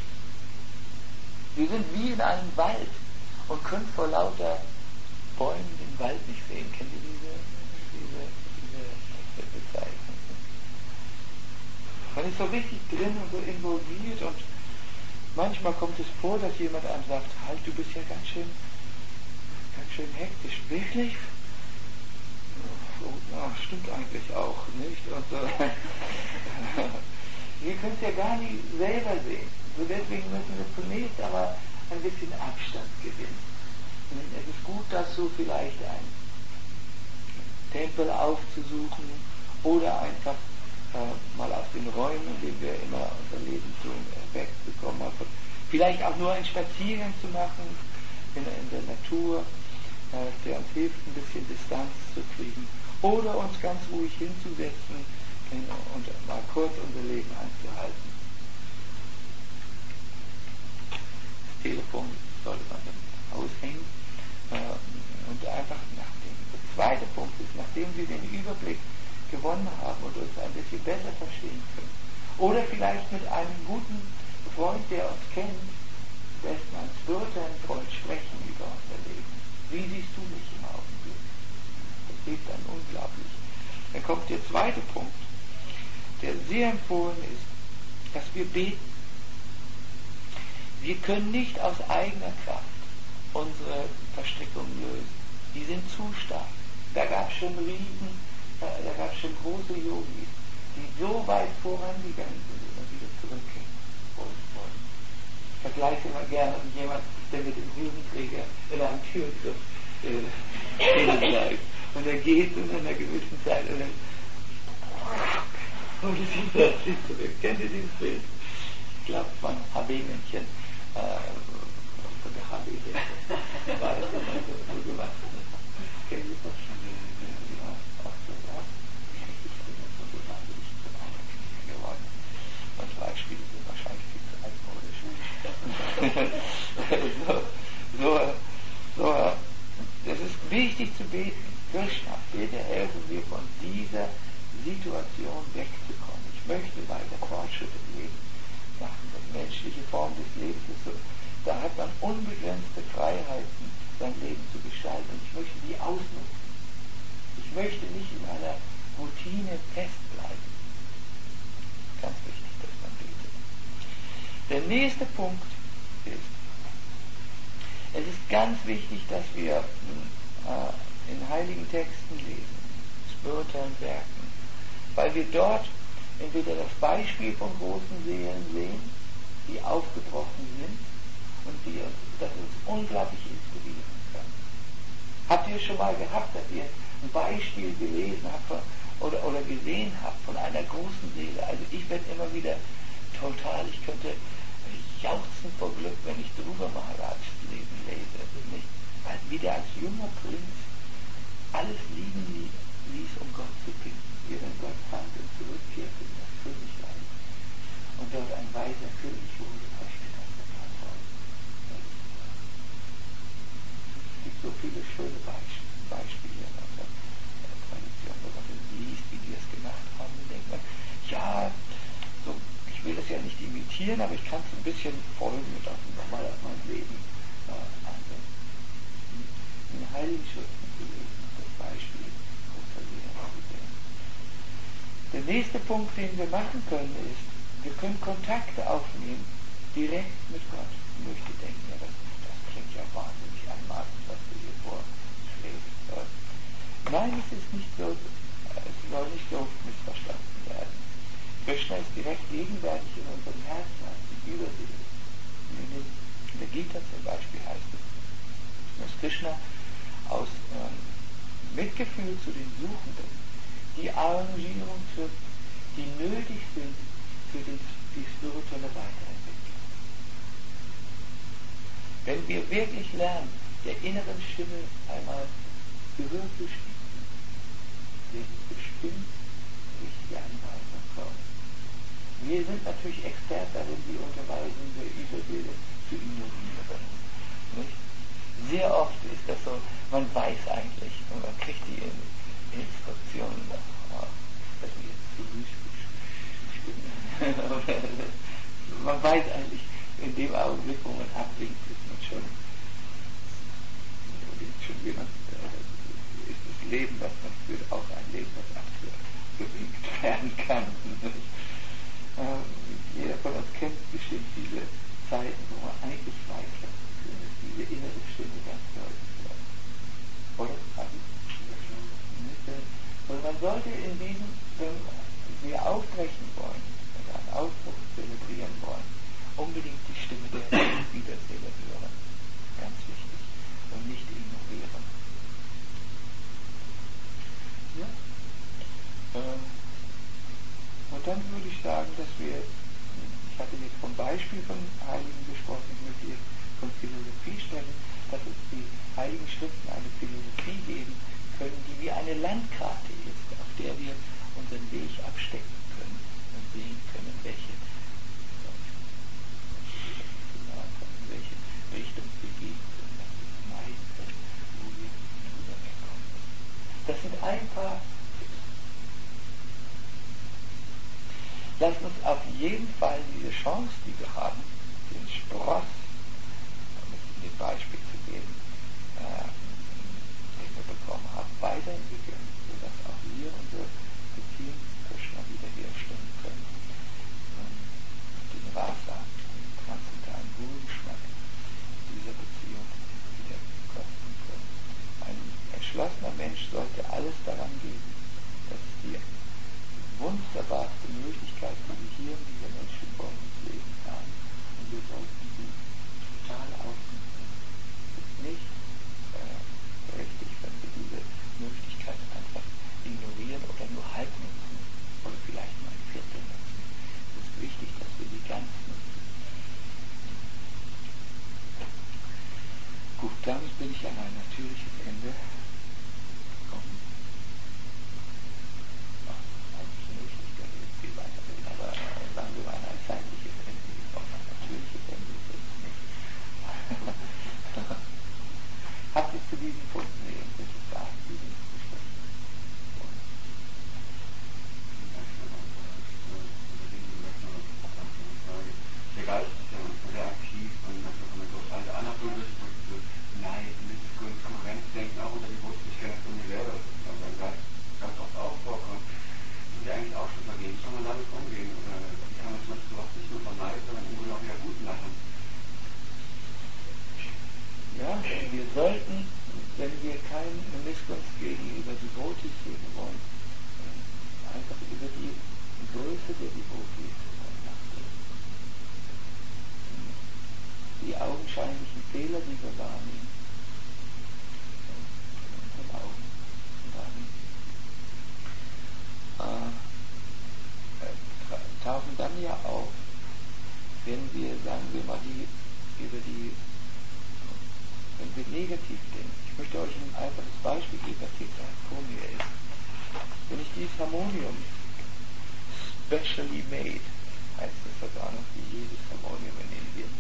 Wir sind wie in einem Wald und können vor lauter Bäumen den Wald nicht sehen. Kennt ihr diese, diese, diese Bezeichnung? Man ist so richtig drin und so involviert und manchmal kommt es vor, dass jemand einem sagt, halt, du bist ja ganz schön, ganz schön hektisch. Wirklich? Oh, na, stimmt eigentlich auch, nicht? Und so. Wir können es ja gar nicht selber sehen. So deswegen müssen wir zunächst aber ein bisschen Abstand gewinnen. Es ist gut, dazu vielleicht einen Tempel aufzusuchen oder einfach äh, mal aus den Räumen, in denen wir immer unser Leben tun, wegzukommen. Also vielleicht auch nur einen Spaziergang zu machen in, in der Natur, äh, der uns hilft, ein bisschen Distanz zu kriegen. Oder uns ganz ruhig hinzusetzen in, und mal kurz unser Leben anzuhalten. Das Telefon sollte man dann aushängen äh, und einfach nachdem. Der zweite Punkt ist, nachdem wir den Überblick gewonnen haben und uns ein bisschen besser verstehen können. Oder vielleicht mit einem guten Freund, der uns kennt, besten ein Spirituellen-Freund sprechen über unser Leben. Wie siehst du mich im Augenblick? Das hilft dann unglaublich. Dann kommt der zweite Punkt, der sehr empfohlen ist, dass wir beten. Wir können nicht aus eigener Kraft unsere Verstrickungen lösen. Die sind zu stark. Da gab es schon Riesen, da, da gab es schon große Yogis, die so weit vorangegangen sind und wieder zurückgehen wollen. Ich vergleiche immer gerne mit jemand, der mit dem Hosenträger in einem Türgriff äh, stehen bleibt. Und er geht in einer gewissen Zeit und dann und es ist plötzlich zurück. Kennt ihr dieses Bild? Ich glaube von H B-Männchen. Von der H B war das immer so, so gemacht. Kennt ihr das schon? Ja, auch so, ja. Ich bin jetzt so wahnsinnig zu alt geworden. Und Beispiele sind wahrscheinlich viel zu altmodisch. so, so, so, es ist wichtig zu beten. Krishna, bitte helfen wir von dieser Situation wegzukommen. Ich möchte weiter Fortschritte im Leben machen. Die menschliche Form des Lebens ist so, da hat man unbegrenzte Freiheiten, sein Leben zu gestalten. Und ich möchte die ausnutzen. Ich möchte nicht in einer Routine festbleiben. Ganz wichtig, dass man betet. Der nächste Punkt ist, es ist ganz wichtig, dass wir äh, in heiligen Texten lesen, spirituellen Werken, weil wir dort entweder das Beispiel von großen Seelen sehen, die aufgebrochen sind und die das uns unglaublich inspirieren können. Habt ihr es schon mal gehabt, dass ihr ein Beispiel gelesen habt von, oder, oder gesehen habt von einer großen Seele? Also ich werde immer wieder total, ich könnte jauchzen vor Glück, wenn ich drüber Maharajs Leben lese. Nicht? Weil wieder als junger Prinz alles liegen ließ, um Gott zu finden. Wie wenn Gott fand und zurückkehrte in das Königreich. Und dort ein weiser König wurde, habe ich gedacht, das war toll. Es gibt so viele schöne Beispiele in unserer Tradition, wenn man das liest, wie die das gemacht haben, dann denkt man, ja, so, ich will das ja nicht imitieren, aber ich kann es ein bisschen folgen und auch nochmal auf mein Leben äh, anwenden. In heiligen Schriften zu lesen, das Beispiel großer Seelen zu sehen. Der nächste Punkt, den wir machen können, ist, wir können Kontakte aufnehmen, direkt mit Gott. Ich möchte denken, ja, das, das klingt ja wahnsinnig anmaßend, was du hier vorschlägst. Nein, es ist nicht so, es soll nicht so missverstanden werden. Krishna ist direkt gegenwärtig in unserem Herzen als die übersehen. In der Gita zum Beispiel heißt es, dass Krishna aus ähm, Mitgefühl zu den Suchenden die Arrangierung trifft, die nötig sind für den, die spirituelle Weiterentwicklung. Wenn wir wirklich lernen, der inneren Stimme einmal Gehör zu schenken, wird bestimmt richtige Anweisung kommen. Wir sind natürlich Experten darin, die Unterweisung der Überbilder zu ignorieren. Nicht? Sehr oft ist das so, man weiß eigentlich, und man kriegt die Instruktionen, oh, dass wir jetzt zu mystisch stimmen. Man weiß eigentlich, in dem Augenblick, wo man abwinkt, ist man schon, schon jemand, äh, ist das Leben, was man führt, auch ein Leben, das abgewinkt werden kann. äh, jeder von uns kennt bestimmt diese Zeiten, wo man eigentlich weiß, dass diese innere Stimme ganz deutlich wird. Oder? Und man sollte in diesem, wenn wir aufbrechen wollen, oder einen Aufbruch zelebrieren wollen, unbedingt die Stimme der Wiederseele hören. Ganz wichtig. Und nicht ignorieren. Ja? Ähm, und dann würde ich sagen, dass wir, ich hatte jetzt vom Beispiel von Heiligen gesprochen, ich möchte jetzt von Philosophie sprechen, dass uns die Heiligen Schriften eine Philosophie geben können, die wie eine Landkarte ist, auf der wir unseren Weg abstecken können und sehen können, welche, in welche Richtung wir gehen können, was wir vermeiden können, wo wir drüber wegkommen. Das sind ein paar Tipps. Lasst uns auf jeden Fall diese Chance, die wir haben, den Spross, um es in dem Beispiel zu geben, äh, den wir bekommen haben, weiterentwickeln, sodass auch wir unsere Beziehung zu Krishna wiederherstellen können und den Rasa, den transzendentalen Wohlgeschmack dieser Beziehung wieder kosten können. Ein entschlossener Mensch sollte alles daran geben, dass die wunderbarste Möglichkeit, die wir hier in dieser Menschenform des Lebens haben, und wir sollten sie total ausnutzen. Es ist nicht äh, richtig, wenn wir diese Möglichkeit einfach ignorieren oder nur halb nutzen oder vielleicht nur ein Viertel nutzen. Es ist wichtig, dass wir sie ganz nutzen. Gut, damit bin ich an ein natürliches Ende gekommen. Ach, eigentlich nicht, ich könnte jetzt viel weiter reden, aber äh, sagen wir mal ein zeitliches Ende gekommen. Ein natürliches Ende ist es nicht. Habt ihr zu diesen Punkten irgendwelche Fragen, die wir besprechen wollen? Der Geist ist ja sehr aktiv und manchmal kann man durch alte Anaböse, so Neid, Missgunst, Konkurrenzdenken auch unter die Brust. Ich kenne das von mir selber, dass es beim Geist ganz oft auch vorkommt. Und ja eigentlich auch schon vergehen. Wie kann man damit umgehen? Oder wie kann man zum Beispiel sowas nicht nur vermeiden, sondern im Grunde auch wieder gut machen? Ja, wir sollten, wenn wir keine Missgunst gegenüber Devotees hegen wollen, einfach über die Größe der Devotees nachdenken. Die augenscheinlichen Fehler, die wir wahrnehmen, in unseren Augen wahrnehmen, äh, tauchen dann ja auf, wenn wir, sagen wir mal, die über die wenn wir negativ denken. Ich möchte euch ein einfaches Beispiel geben, was jetzt vor mir ist. Wenn ich dieses Harmonium, specially made, heißt das sogar noch wie jedes Harmonium in Indien,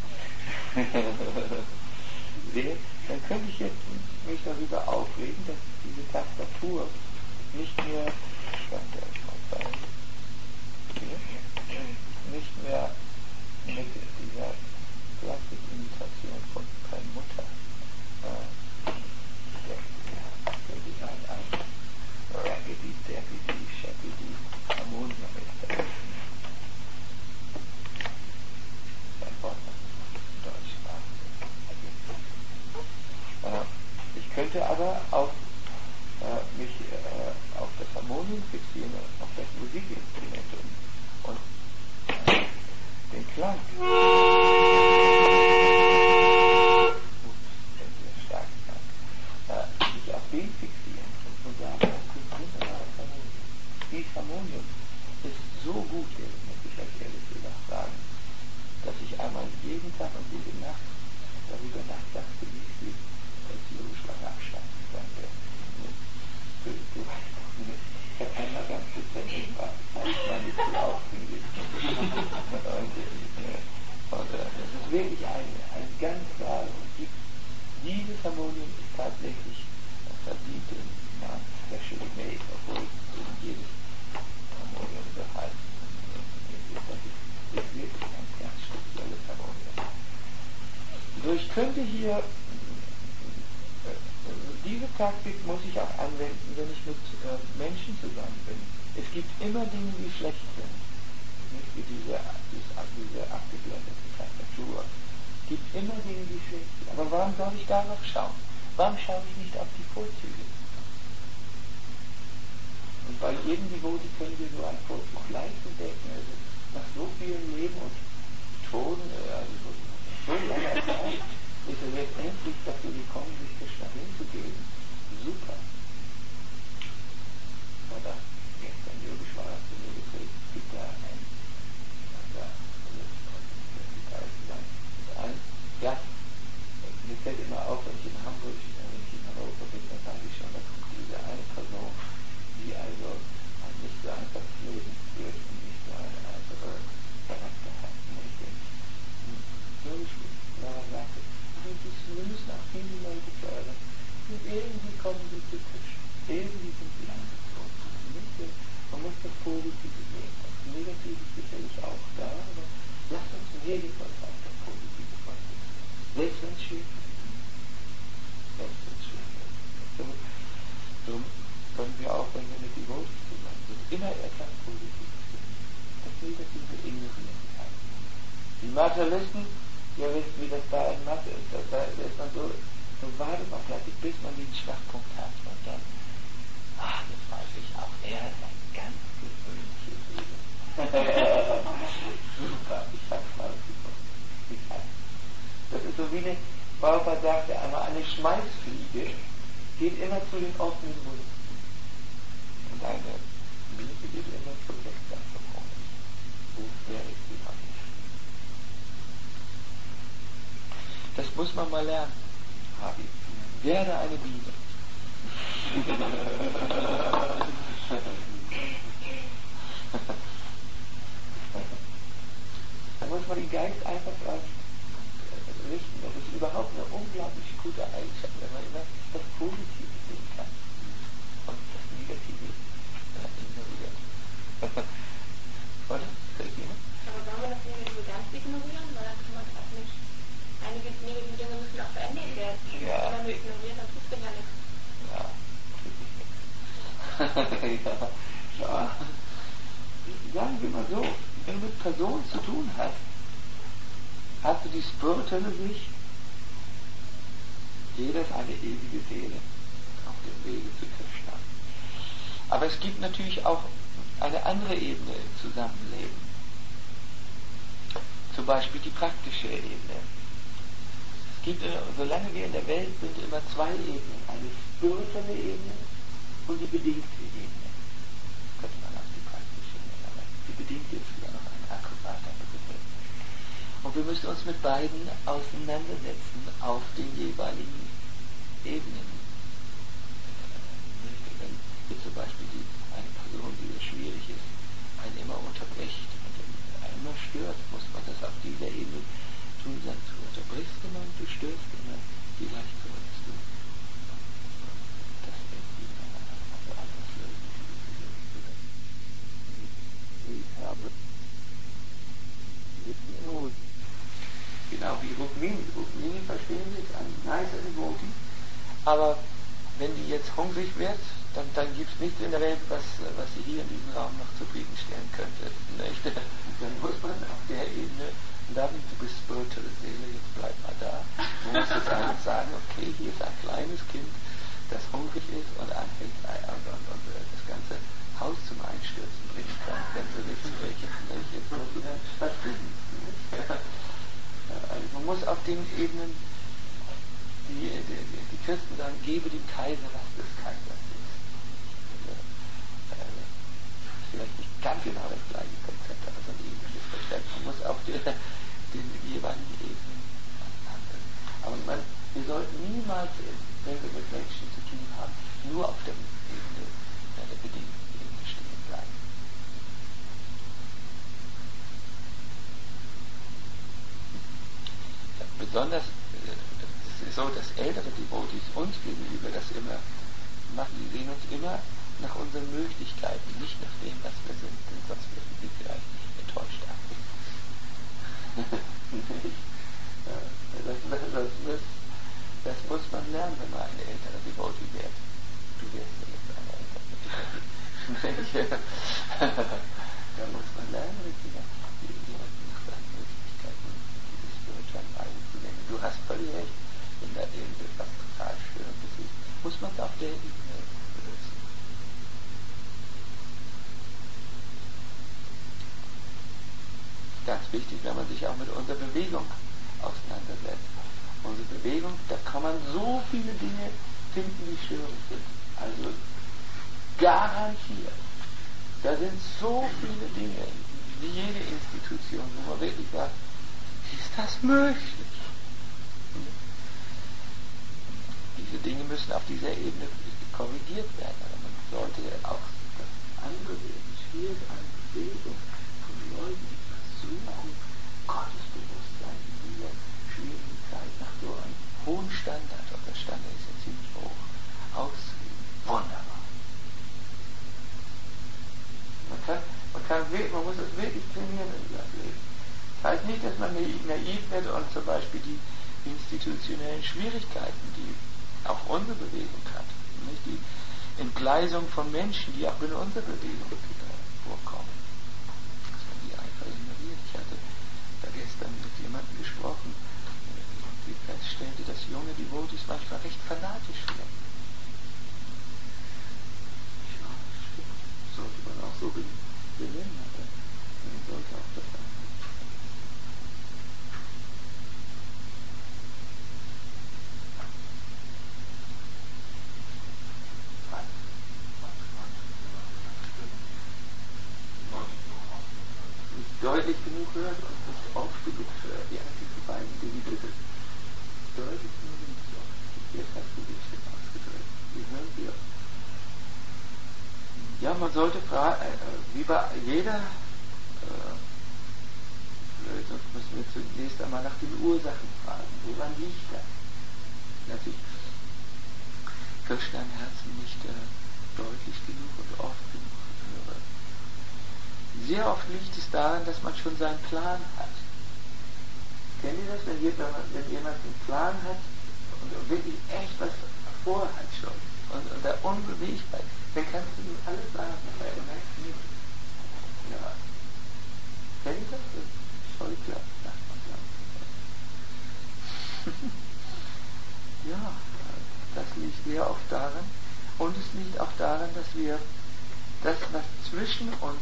sehe, dann könnte ich jetzt mich darüber aufregen, dass diese Tastatur nicht mehr, stand da mal sein, nicht mehr mit dieser Plastikimitation von Perlmutter ein Raggedy, Daggedy, Shaggedy Harmonium ist da. Ein Wort, das in Deutsch war. Ich könnte aber auf, äh, mich äh, auf das Harmonium fixieren, auf das Musikinstrument und, und äh, den Klang. so gut ist, muss ich euch ehrlich gesagt sagen, dass ich einmal jeden Tag und jede Nacht darüber nachdachte, wie ich sie als Jerusalem abstatten könnte. Du, du weißt doch nicht, ich habe einmal ganz dezent gefragt, das heißt mal nicht zu aufgelegt. Und, äh, und äh, das ist wirklich ein, ein ganz wahres, dieses Harmonium ist tatsächlich verdient den Namen Specially Made, obwohl jedes Harmonium so heißt. Das ist, ist wirklich ein ganz spezielles Harmonium. So, ich könnte hier, diese Taktik muss ich auch anwenden, wenn ich mit äh, Menschen zusammen bin. Es gibt immer Dinge, die schlecht sind. Nicht wie diese, diese, diese abgeblätterte Tastatur. Es gibt immer Dinge, die schlecht sind. Aber warum soll ich darauf schauen? Warum schaue ich nicht auf die Vorzüge? Und bei jedem Devoti können wir so einen Vorzug leicht entdecken. Also nach so vielen Leben und Toden, also so, so langer Zeit, ist er jetzt endlich dazu gekommen, sich Krishna hinzugeben. Super. Oder gestern Yogeshwara zu mir gesagt, es gibt da ein, da, ein, ja, mir fällt immer auf, wenn ich in Hamburg, wenn ich in Hannover bin, dann sage ich schon, da kommt diese eine Person, die also ein nicht so einfaches Leben führt und nicht so eine einfache Charakter hat. Und ich denke, Yogeshwara sagte, wir müssen auch viele Leute fördern. Und irgendwie kommen sie zu Krishna. Irgendwie sind sie angezogen. Man muss das Positive sehen. Das Negative ist sicherlich auch da, aber lasst uns jedenfalls auf das Positive konzentrieren. Selbst wenn es schwierig ist. Selbst wenn es schwierig ist. So, so können wir auch, wenn wir mit Devotees zusammen sind, immer etwas Positives sehen. Das Negative ignorieren kann. Die Materialisten, ihr wisst, wie das da in Mathe ist. Da, da ist man so, so wartebarkeit, bis man den Schwachpunkt hat. Und dann, ach, das weiß ich auch, er ist ein ganz gewöhnliches Leben. Super, ich hab's mal gefunden. Ich hab's. Das ist so wie eine, Prabhupada sagte einmal, eine Schmeißfliege geht immer zu den offenen Wunden. Und eine Fliege geht immer zum Wechsel zum Honig. Wo wäre ich die Honig? Das muss man mal lernen, Habi. Werde eine Biene. Da muss man den Geist einfach drauf richten. Das ist überhaupt eine unglaublich gute Eigenschaft, wenn man immer das Positive sehen kann und das Negative ignoriert. Oder? Aber sollen wir das Negative ganz ignorieren? Weil dann kann man es auch nicht. Einige negative Dinge müssen auch verändert werden. Ja. Wenn man nur ignoriert, dann tut es ja nichts. Ja, tut sich nichts. ja. ja. Sagen wir mal so, wenn du mit Personen zu tun hast, hast du die spirituelle Sicht. Jeder ist eine ewige Seele auf dem Wege zu Krishna. Aber es gibt natürlich auch eine andere Ebene im Zusammenleben. Zum Beispiel die praktische Ebene. Es gibt, solange wir in der Welt sind, immer zwei Ebenen. Eine spirituelle Ebene und die bedingte Ebene. Könnte man auch die praktische nennen, aber die bedingte ist ja noch ein akkurater Begriff. Und wir müssen uns mit beiden auseinandersetzen auf den jeweiligen Ebenen. Wenn jetzt zum Beispiel die, eine Person, die so schwierig ist, einen immer unterbricht und einen immer stört, muss man das auf dieser Ebene tun, sagst du unterbrichst immer und du störst immer, vielleicht sollst du das irgendwie also anders lösen. Ich habe genau wie Rukmini. Rukmini verstehen Sie, ist ein nicer Devotee, aber wenn die jetzt hungrig wird, dann, dann gibt es nichts in der Welt, was, was sie hier in diesem Raum noch zufriedenstellen könnte. Nicht? Dann muss man auf der Ebene, David, du bist spirituelle Seele, jetzt bleib mal da. Man muss jetzt einfach sagen, okay, hier ist ein kleines Kind, das hungrig ist und anfängt und, und, und das ganze Haus zum Einstürzen bringen kann, wenn sie nicht welche nicht? Jetzt muss wieder was finden. Also man muss auf den Ebenen, die, die, die Christen sagen, gebe dem Kaiser, was des Kaisers ist. Also, äh, vielleicht nicht ganz genau das gleiche, besonders äh, es ist so, dass ältere Devotees uns gegenüber das immer machen, die sehen uns immer nach unseren Möglichkeiten, nicht nach dem, was wir sind, denn sonst würden sie vielleicht enttäuscht abgehen. das, das, das, das, das muss man lernen, wenn man eine ältere Devotee wird. Du wirst ja jetzt eine ältere Devotee. Da muss man lernen, mit jemandem nach seinen Möglichkeiten diese spirituellen Weise zu nehmen. Du hast völlig recht, wenn da irgendetwas total Schönes ist, muss man es auf der Ebene lösen. Ganz wichtig, wenn man sich auch mit unserer Bewegung auseinandersetzt. Unsere Bewegung, da kann man so viele Dinge finden, die störend sind. Also garantiert. Da sind so viele Dinge, wie jede Institution, wo man wirklich sagt, ist das möglich? Diese Dinge müssen auf dieser Ebene korrigiert werden, aber man sollte auch das andere werden, schwierig an Bewegung von Leuten, die versuchen, Gottesbewusstsein in dieser schwierigen Zeit nach so einem hohen Standard, und der Standard ist ja ziemlich hoch, auszuüben. Wunderbar. Man kann, man kann, man muss es wirklich trainieren in seinem Leben. Das heißt nicht, dass man naiv wird und zum Beispiel die institutionellen Schwierigkeiten, die auch unsere Bewegung hat, nicht? Die Entgleisung von Menschen, die auch in unserer Bewegung vorkommen, dass man die einfach ignoriert. Ich hatte da gestern mit jemandem gesprochen, die feststellte, dass junge Devotees manchmal recht fanatisch werden. Ja, das stimmt. Sollte man auch so benennen, aber man sollte auch das sagen. Deutlich genug hört und nicht oft genug hört. Ja, diese beiden Dinge bitte. Deutlich genug und nicht oft. Jetzt hast du dich schon ausgedrückt. Wie hören wir? Ja, man sollte fragen, äh, wie bei jeder äh, Lösung müssen wir zunächst einmal nach den Ursachen fragen. Woran liegt das? Dass ich Krishna im Herzen nicht äh, deutlich genug und oft genug höre. Sehr oft liegt es daran, dass man schon seinen Plan hat. Kennt ihr das, wenn jemand, wenn jemand einen Plan hat und wirklich echt was vorhat schon und, und da unbewegbar ist, dann kannst du ihm alles sagen, aber er merkt nicht. Ja. Kennt ihr das? Das ist Scheuklapp, sagt man, glaube ich. Ja, das liegt sehr oft daran. Und es liegt auch daran, dass wir das, was zwischen uns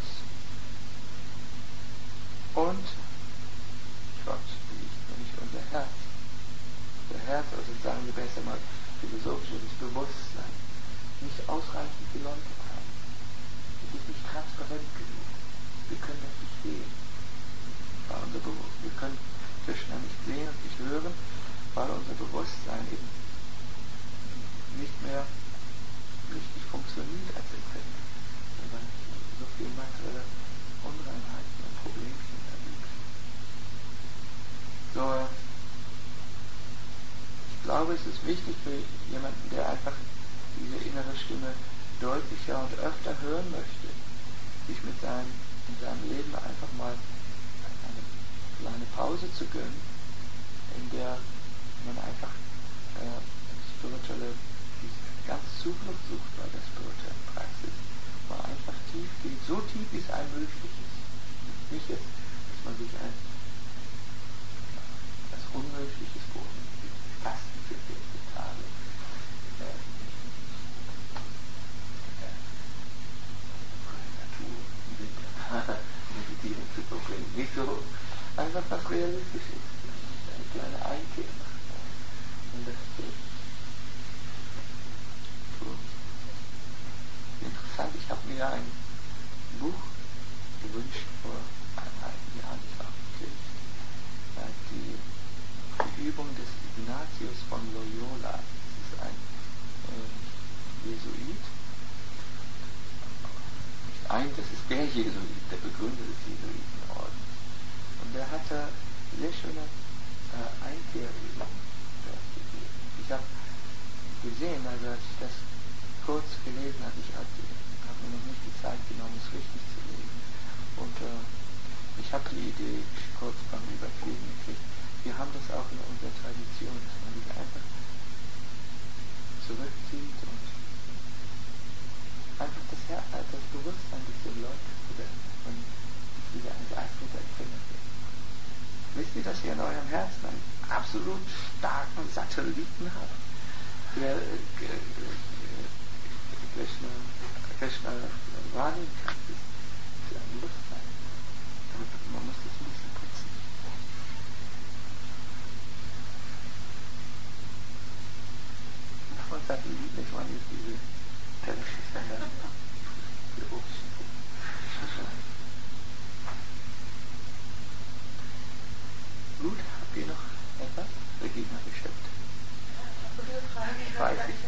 und Gott liegt, nämlich unser Herz. Unser Herz, also sagen wir besser mal philosophisch, das Bewusstsein, nicht ausreichend geläutet haben. Es ist nicht transparent genug. Wir können das nicht sehen. Weil unser Bewusstsein, wir können Krishna nicht sehen und nicht hören, weil unser Bewusstsein eben nicht mehr richtig funktioniert als Empfänger. Weil so viel materielle Unreinheiten und Problemchen da liegt. So, ich glaube, es ist wichtig für jemanden, der einfach diese innere Stimme deutlicher und öfter hören möchte, sich mit seinem, in seinem Leben einfach mal eine kleine Pause zu gönnen, in der man einfach äh, spirituelle, ganz Zuflucht sucht bei der spirituellen Praxis, mal einfach tief geht, so tief wie es einem möglich ist. Nicht jetzt, dass man sich ein was Unmögliches vornimmt, Fasten für vierzig Tage, äh, Natur, im Winter, meditieren zu verbringen. Nicht so einfach was Realistisches, eine kleine Einkehr machen. Und das ist interessant, ich habe mir ein Buch gewünscht vor eineinhalb Jahren, das war gekriegt. Die, die Übung des Ignatius von Loyola. Das ist ein äh, Jesuit. Nicht ein, das ist der Jesuit, der Begründer des Jesuitenordens. Und der hatte sehr schöne äh, Einkehrübungen Idee kurz beim Überfliegen gekriegt. Wir haben das auch in unserer Tradition, dass man sich einfach zurückzieht und einfach das, Her das Bewusstsein des Läuft oder von dieser Entlassung empfindet wird. Wisst ihr, dass ihr in eurem Herzen einen absolut starken Satelliten habt, der Krishna, Krishna wahrnehmen kann? Das ist ein Bewusstsein. Man muss das ein bisschen putzen. Von Satelliten, ich meine jetzt diese Telesender. Gut, habt ihr noch etwas? Regina bestimmt. Ich habe so viele Fragen. Ich weiß nicht.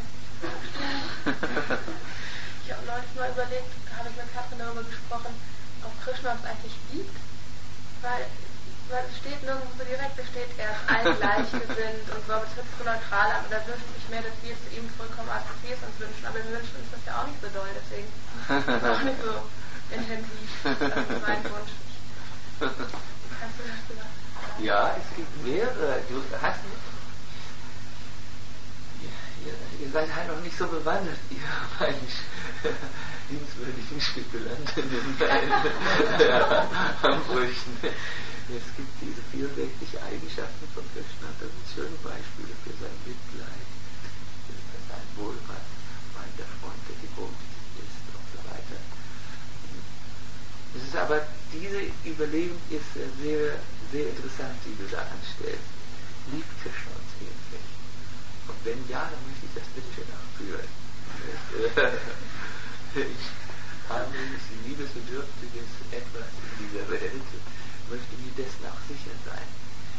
Ich habe neulich mal überlegt, habe ich mit Katrin darüber gesprochen, ob Krishna uns eigentlich liebt, weil, weil es steht nirgendwo so direkt, es steht, er ist allen gleichgesinnt und so, aber es hört sich so neutral an, und er wünscht sich mehr, dass wir es ihm vollkommen adäquat uns wünschen, aber wir wünschen uns das ja auch nicht so doll, deswegen ist es auch nicht so intensiv. Das ist mein Wunsch. Kannst du das gesagt? Ja, es gibt mehrere. Du hast Ihr, ihr seid halt noch nicht so bewandert, ihr meine liebenswürdigen Spekulanten in Früchten. Es gibt diese vierundsechzig Eigenschaften von Krishna, das sind schöne Beispiele für sein Mitleid, für sein wohlmeinender Freund, der gewohnt ist und so weiter. Es ist aber, diese Überlegung ist sehr, sehr interessant, die du da anstellst. Liebt Krishna uns wirklich? Und wenn ja, dann möchte ich das bitte schön auch fühlen. Ich habe liebesbedürftiges etwas in dieser Welt, möchte mir dessen auch sicher sein.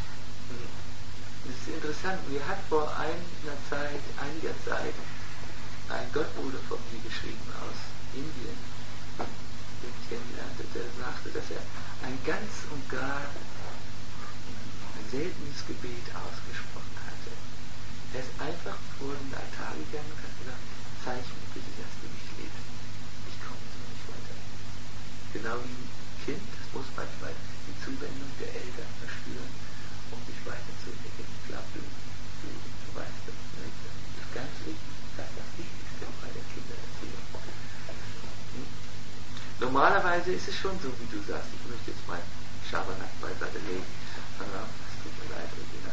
Es ist interessant, mir hat vor einer Zeit, einiger Zeit ein Gottbruder von mir geschrieben aus Indien, den ich kennenlernte, der sagte, dass er ein ganz und gar seltenes Gebet ausgesprochen hatte. Er ist einfach vor den Altar gegangen und hat gesagt, zeig mir bitte, dass du mich liebst. Ich komme so nicht weiter. Genau wie ein Kind, das muss manchmal die Zuwendung der Eltern verspüren, um sich weiterzuentwickeln. Ich glaube, du, du, du weißt das. Ne? Das ist ganz wichtig, das ist das Wichtigste bei der Kindererziehung. Hm? Normalerweise ist es schon so, wie du sagst, ich möchte jetzt mal Schabernack beiseite legen. Das tut mir leid, Regina.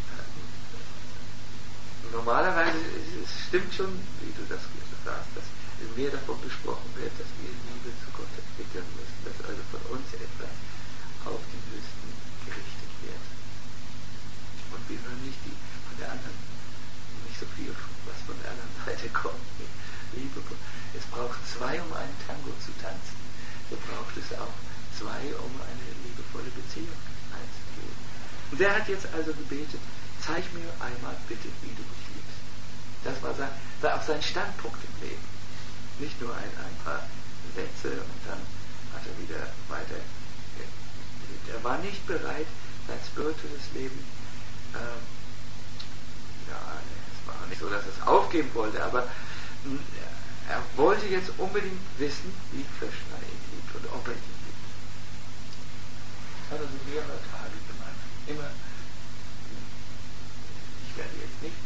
Normalerweise, es stimmt schon, wie du das sagst, dass mehr davon gesprochen wird, dass wir Liebe zu Gott entwickeln müssen, dass also von uns etwas auf den Höchsten gerichtet wird. Und wir hören nicht die, von der anderen, nicht so viel, was von der anderen Seite kommt. Liebe, es braucht zwei, um einen Tango zu tanzen. So braucht es auch zwei, um eine liebevolle Beziehung einzugehen. Und der hat jetzt also gebetet, zeig mir einmal bitte, wie du mich liebst. Das war, sein, war auch sein Standpunkt im Leben. Nicht nur ein, ein paar Sätze und dann hat er wieder weiter gelebt. Er war nicht bereit, sein spirituelles Leben, ähm, ja, es war nicht so, dass er es aufgeben wollte, aber mh, er wollte jetzt unbedingt wissen, wie Krishna ihn liebt und ob er ihn liebt. Das hat er so mehrere Tage gemacht. Immer, ich werde jetzt nicht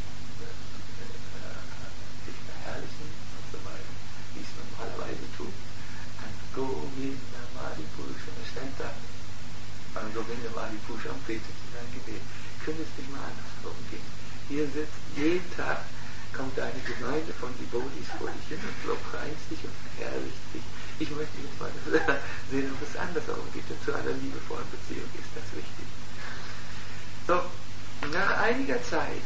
dich verherrlichen und so weiter, wie es normalerweise tut. An Govinda Madhipusha, er stand da, an Govinda Madhipusha und betet in sein Gebet. Könnte es nicht mal andersrum gehen? Hier sitzt jeden Tag, kommt eine Gemeinde von Devotees vor dich hin und lobpreist dich und verherrlicht dich. Ich möchte jetzt mal sehen, ob es andersrum geht. Und zu einer liebevollen Beziehung ist das wichtig. So, nach einiger Zeit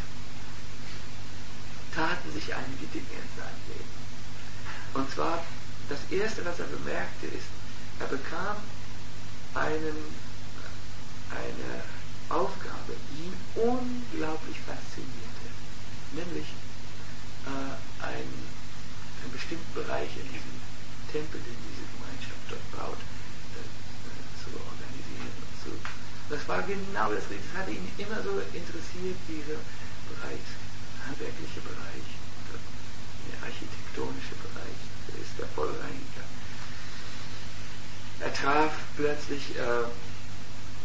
taten sich einige Dinge in seinem Leben. Und zwar, das Erste, was er bemerkte, ist, er bekam einen, eine Aufgabe, die ihn unglaublich faszinierte. Nämlich äh, einen, einen bestimmten Bereich in diesem Tempel, den diese Gemeinschaft dort baut, äh, zu organisieren und zu. Das war genau das Richtige. Das hatte ihn immer so interessiert, dieser Bereich, handwerkliche Bereich, der architektonische Bereich. Da ist er voll reingegangen. Er traf plötzlich äh,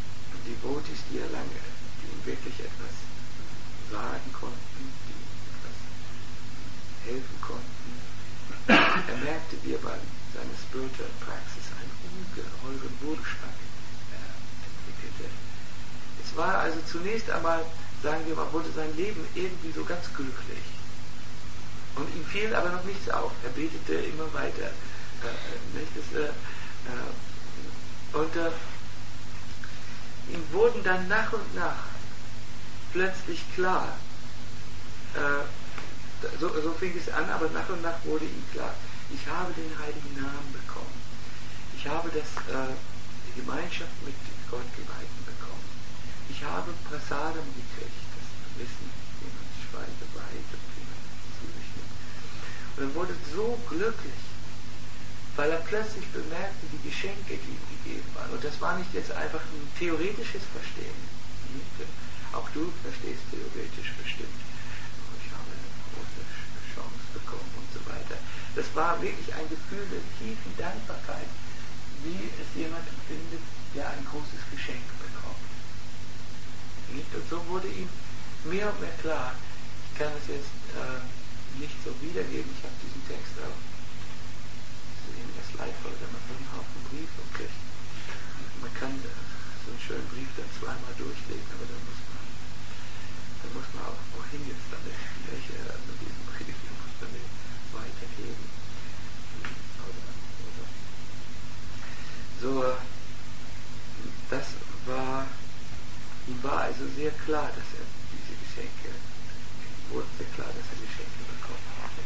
Devotees, die er lange, die ihm wirklich etwas sagen konnten, die ihm etwas helfen konnten. Er merkte, wie er bei seiner Spiritual Praxis einen ungeheuren Wohlstand äh, entwickelte. Es war also zunächst einmal, sagen wir mal, wurde sein Leben irgendwie so ganz glücklich. Und ihm fiel aber noch nichts auf. Er betete immer weiter. Äh, nicht? Das, äh, äh, und äh, ihm wurden dann nach und nach plötzlich klar, äh, so, so fing es an, aber nach und nach wurde ihm klar, ich habe den heiligen Namen bekommen. Ich habe das, äh, die Gemeinschaft mit Gott geweihten bekommen. Ich habe Prasadam gekriegt, das Wissen, wie man Speise weiht und wie man zu sich nimmt. Und er wurde so glücklich, weil er plötzlich bemerkte, die Geschenke, die ihm gegeben waren. Und das war nicht jetzt einfach ein theoretisches Verstehen. Auch du verstehst theoretisch bestimmt. Ich habe eine große Chance bekommen und so weiter. Das war wirklich ein Gefühl der tiefen Dankbarkeit, wie es jemand empfindet, der ein großes Geschenk bekommt. Und so wurde ihm mehr und mehr klar, ich kann es jetzt äh, nicht so wiedergeben, ich habe diesen Text auch, das ist eben das Leidvolle, wenn man so einen Haufen Briefe kriegt. Man kann so einen schönen Brief dann zweimal durchlegen, aber dann muss man, dann muss man auch wohin jetzt damit, welche mit diesem Brief muss man den weitergeben. Oder, oder. So, das war, ihm war also sehr klar, dass er diese Geschenke, ihm wurde sehr klar, dass er Geschenke bekommen hatte.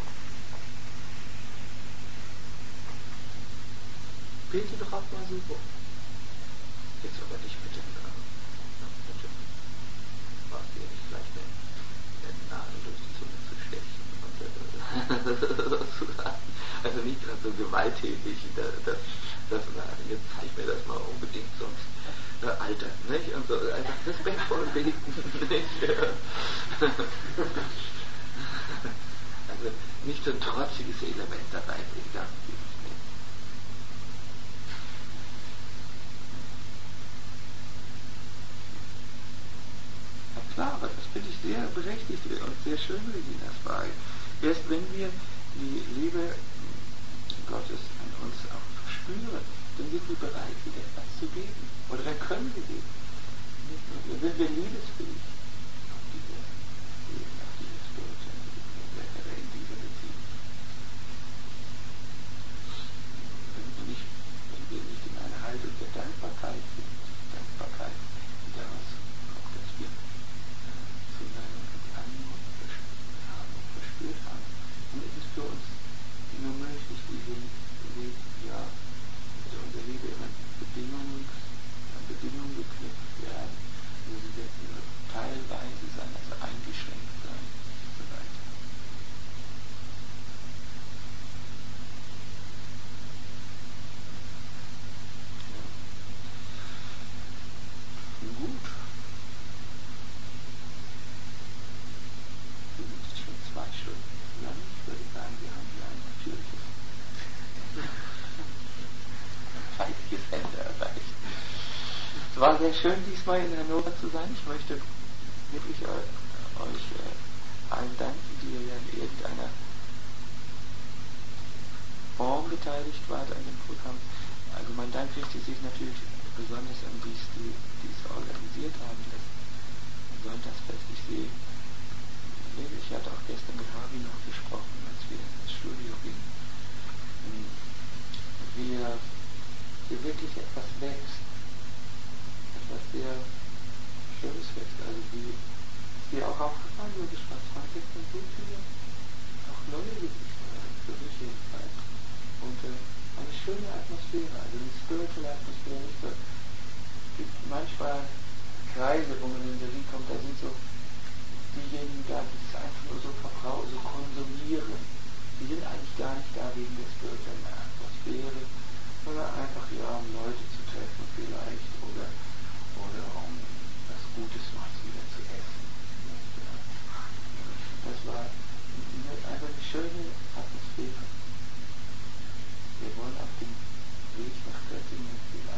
Bete doch auch mal so. Jetzt aber nicht mit dem, mit dem, was dir nicht vielleicht den, den Nagel durch die Zunge zu stechen und äh, zu sagen. Also nicht gerade so gewalttätig, das, das, das sagen, jetzt zeig mir das mal unbedingt, sonst äh, Alter, nicht? Und so einfach respektvoll beten, nicht? Also nicht so ein trotziges Element dabei bringen, das geht nicht. Klar, aber das finde ich sehr berechtigt und sehr schön, Regina Spy. Erst wenn wir die Liebe Gottes an uns auch spüren, dann sind wir bereit, wieder etwas zu geben. Oder dann können wir geben. Dann sind wir liebesfähig auf diese Ebene, auf diese spirituelle Ebene, in dieser Beziehung. Wenn wir nicht, wenn wir nicht in einer Haltung der Dankbarkeit sind, Dankbarkeit, die daraus kommt, dass wir verspürt haben. Und es ist für uns immer möglich, diese Liebe, ja, also unsere Liebe immer Bedingungen, an Bedingungen geknüpft werden. Also sie wird nur teilweise sein, also eingeschränkt sein und so weiter. Ja. Gut. Zwei Stunden lang. Ich würde sagen, wir haben hier ein natürliches, zeitliches Ende erreicht. Es war sehr schön, diesmal in Hannover zu sein. Ich möchte wirklich äh, euch äh, allen danken, die ihr ja in irgendeiner Form beteiligt wart an dem Programm. Also mein Dank richtet sich natürlich besonders an die, die, die es organisiert haben, das Sonntagsfest. Ich sehe, ich hatte auch gestern mit Harvey noch gesprochen, als wir ins Studio gingen. Wie hier wirklich etwas wächst. Etwas sehr Schönes wächst. Also wie dir auch aufgefallen wird, es war gestern so viele auch neue Gesichter, für mich jedenfalls. Und äh, eine schöne Atmosphäre, also eine spirituelle Atmosphäre. Es gibt manchmal Kreise, wo man in Berlin kommt, da sind so diejenigen da, die es einfach nur so verbrauchen, so konsumieren, die sind eigentlich gar nicht da wegen der spirituellen Atmosphäre, sondern einfach ja, um Leute zu treffen vielleicht oder, oder um was Gutes mal wieder zu essen. Das war einfach eine schöne Atmosphäre. Wir wollen auf dem Weg nach Göttingen vielleicht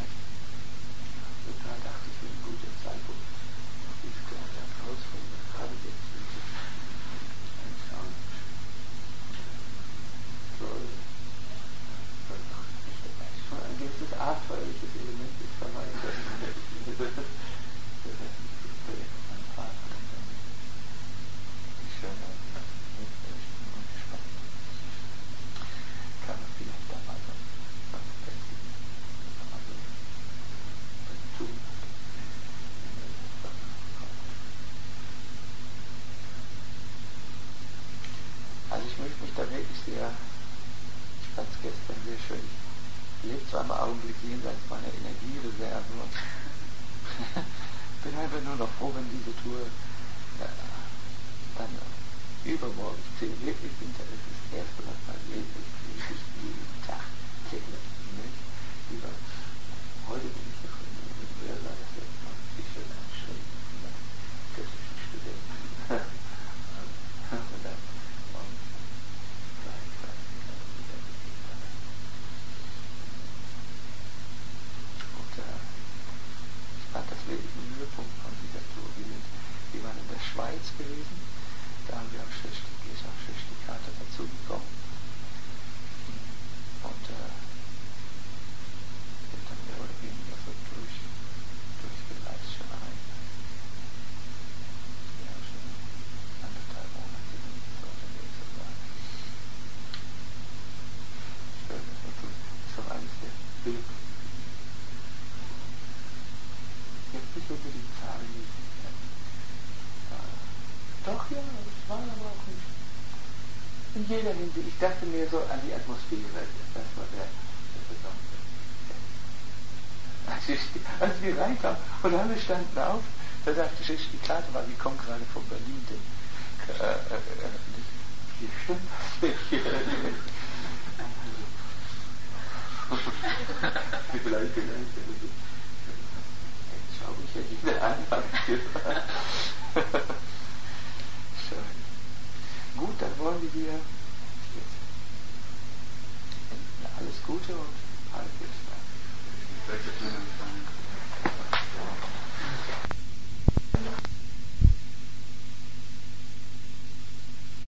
nur noch froh, wenn diese Tour ja, dann übermorgen, ich zähle wirklich hinter, das ist das erste Mal mein Leben, ich kriege jeden Tag Zettel. Nicht? Über, heute bin ich ja schon in Mörser, das wird noch ein bisschen anstrengend von der göttlichen Studenten. Und dann morgen gleichfalls wieder mit Und äh, ich fand das wirklich ein Höhepunkt von dieser Tour. Wir, sind, wir waren in der Schweiz gewesen, da haben wir auch Zertifikate dazu bekommen. Und äh, sind dann mehr oder weniger so durch, durchgereist schon ein. Ja, schon anderthalb Monate sind wir so unterwegs. Das war schön, das war so, das war eines der Höhepunkte. Jetzt nicht unbedingt zahlenmäßig. Ja. Äh, doch, ja, das war aber auch nicht. In jeder Hinsicht. Ich dachte mir so an die Atmosphäre. Das war der, der Besondere. Als, ich, als wir reinkamen und alle standen auf, da sagte ich, die Karte war, wir kommen gerade von Berlin. Denn, äh, äh, äh, hier stimmt das nicht. Vielleicht gelernt. Jetzt schaue ich ja wieder an. Schön. Gut, dann wollen wir dir jetzt alles Gute und alles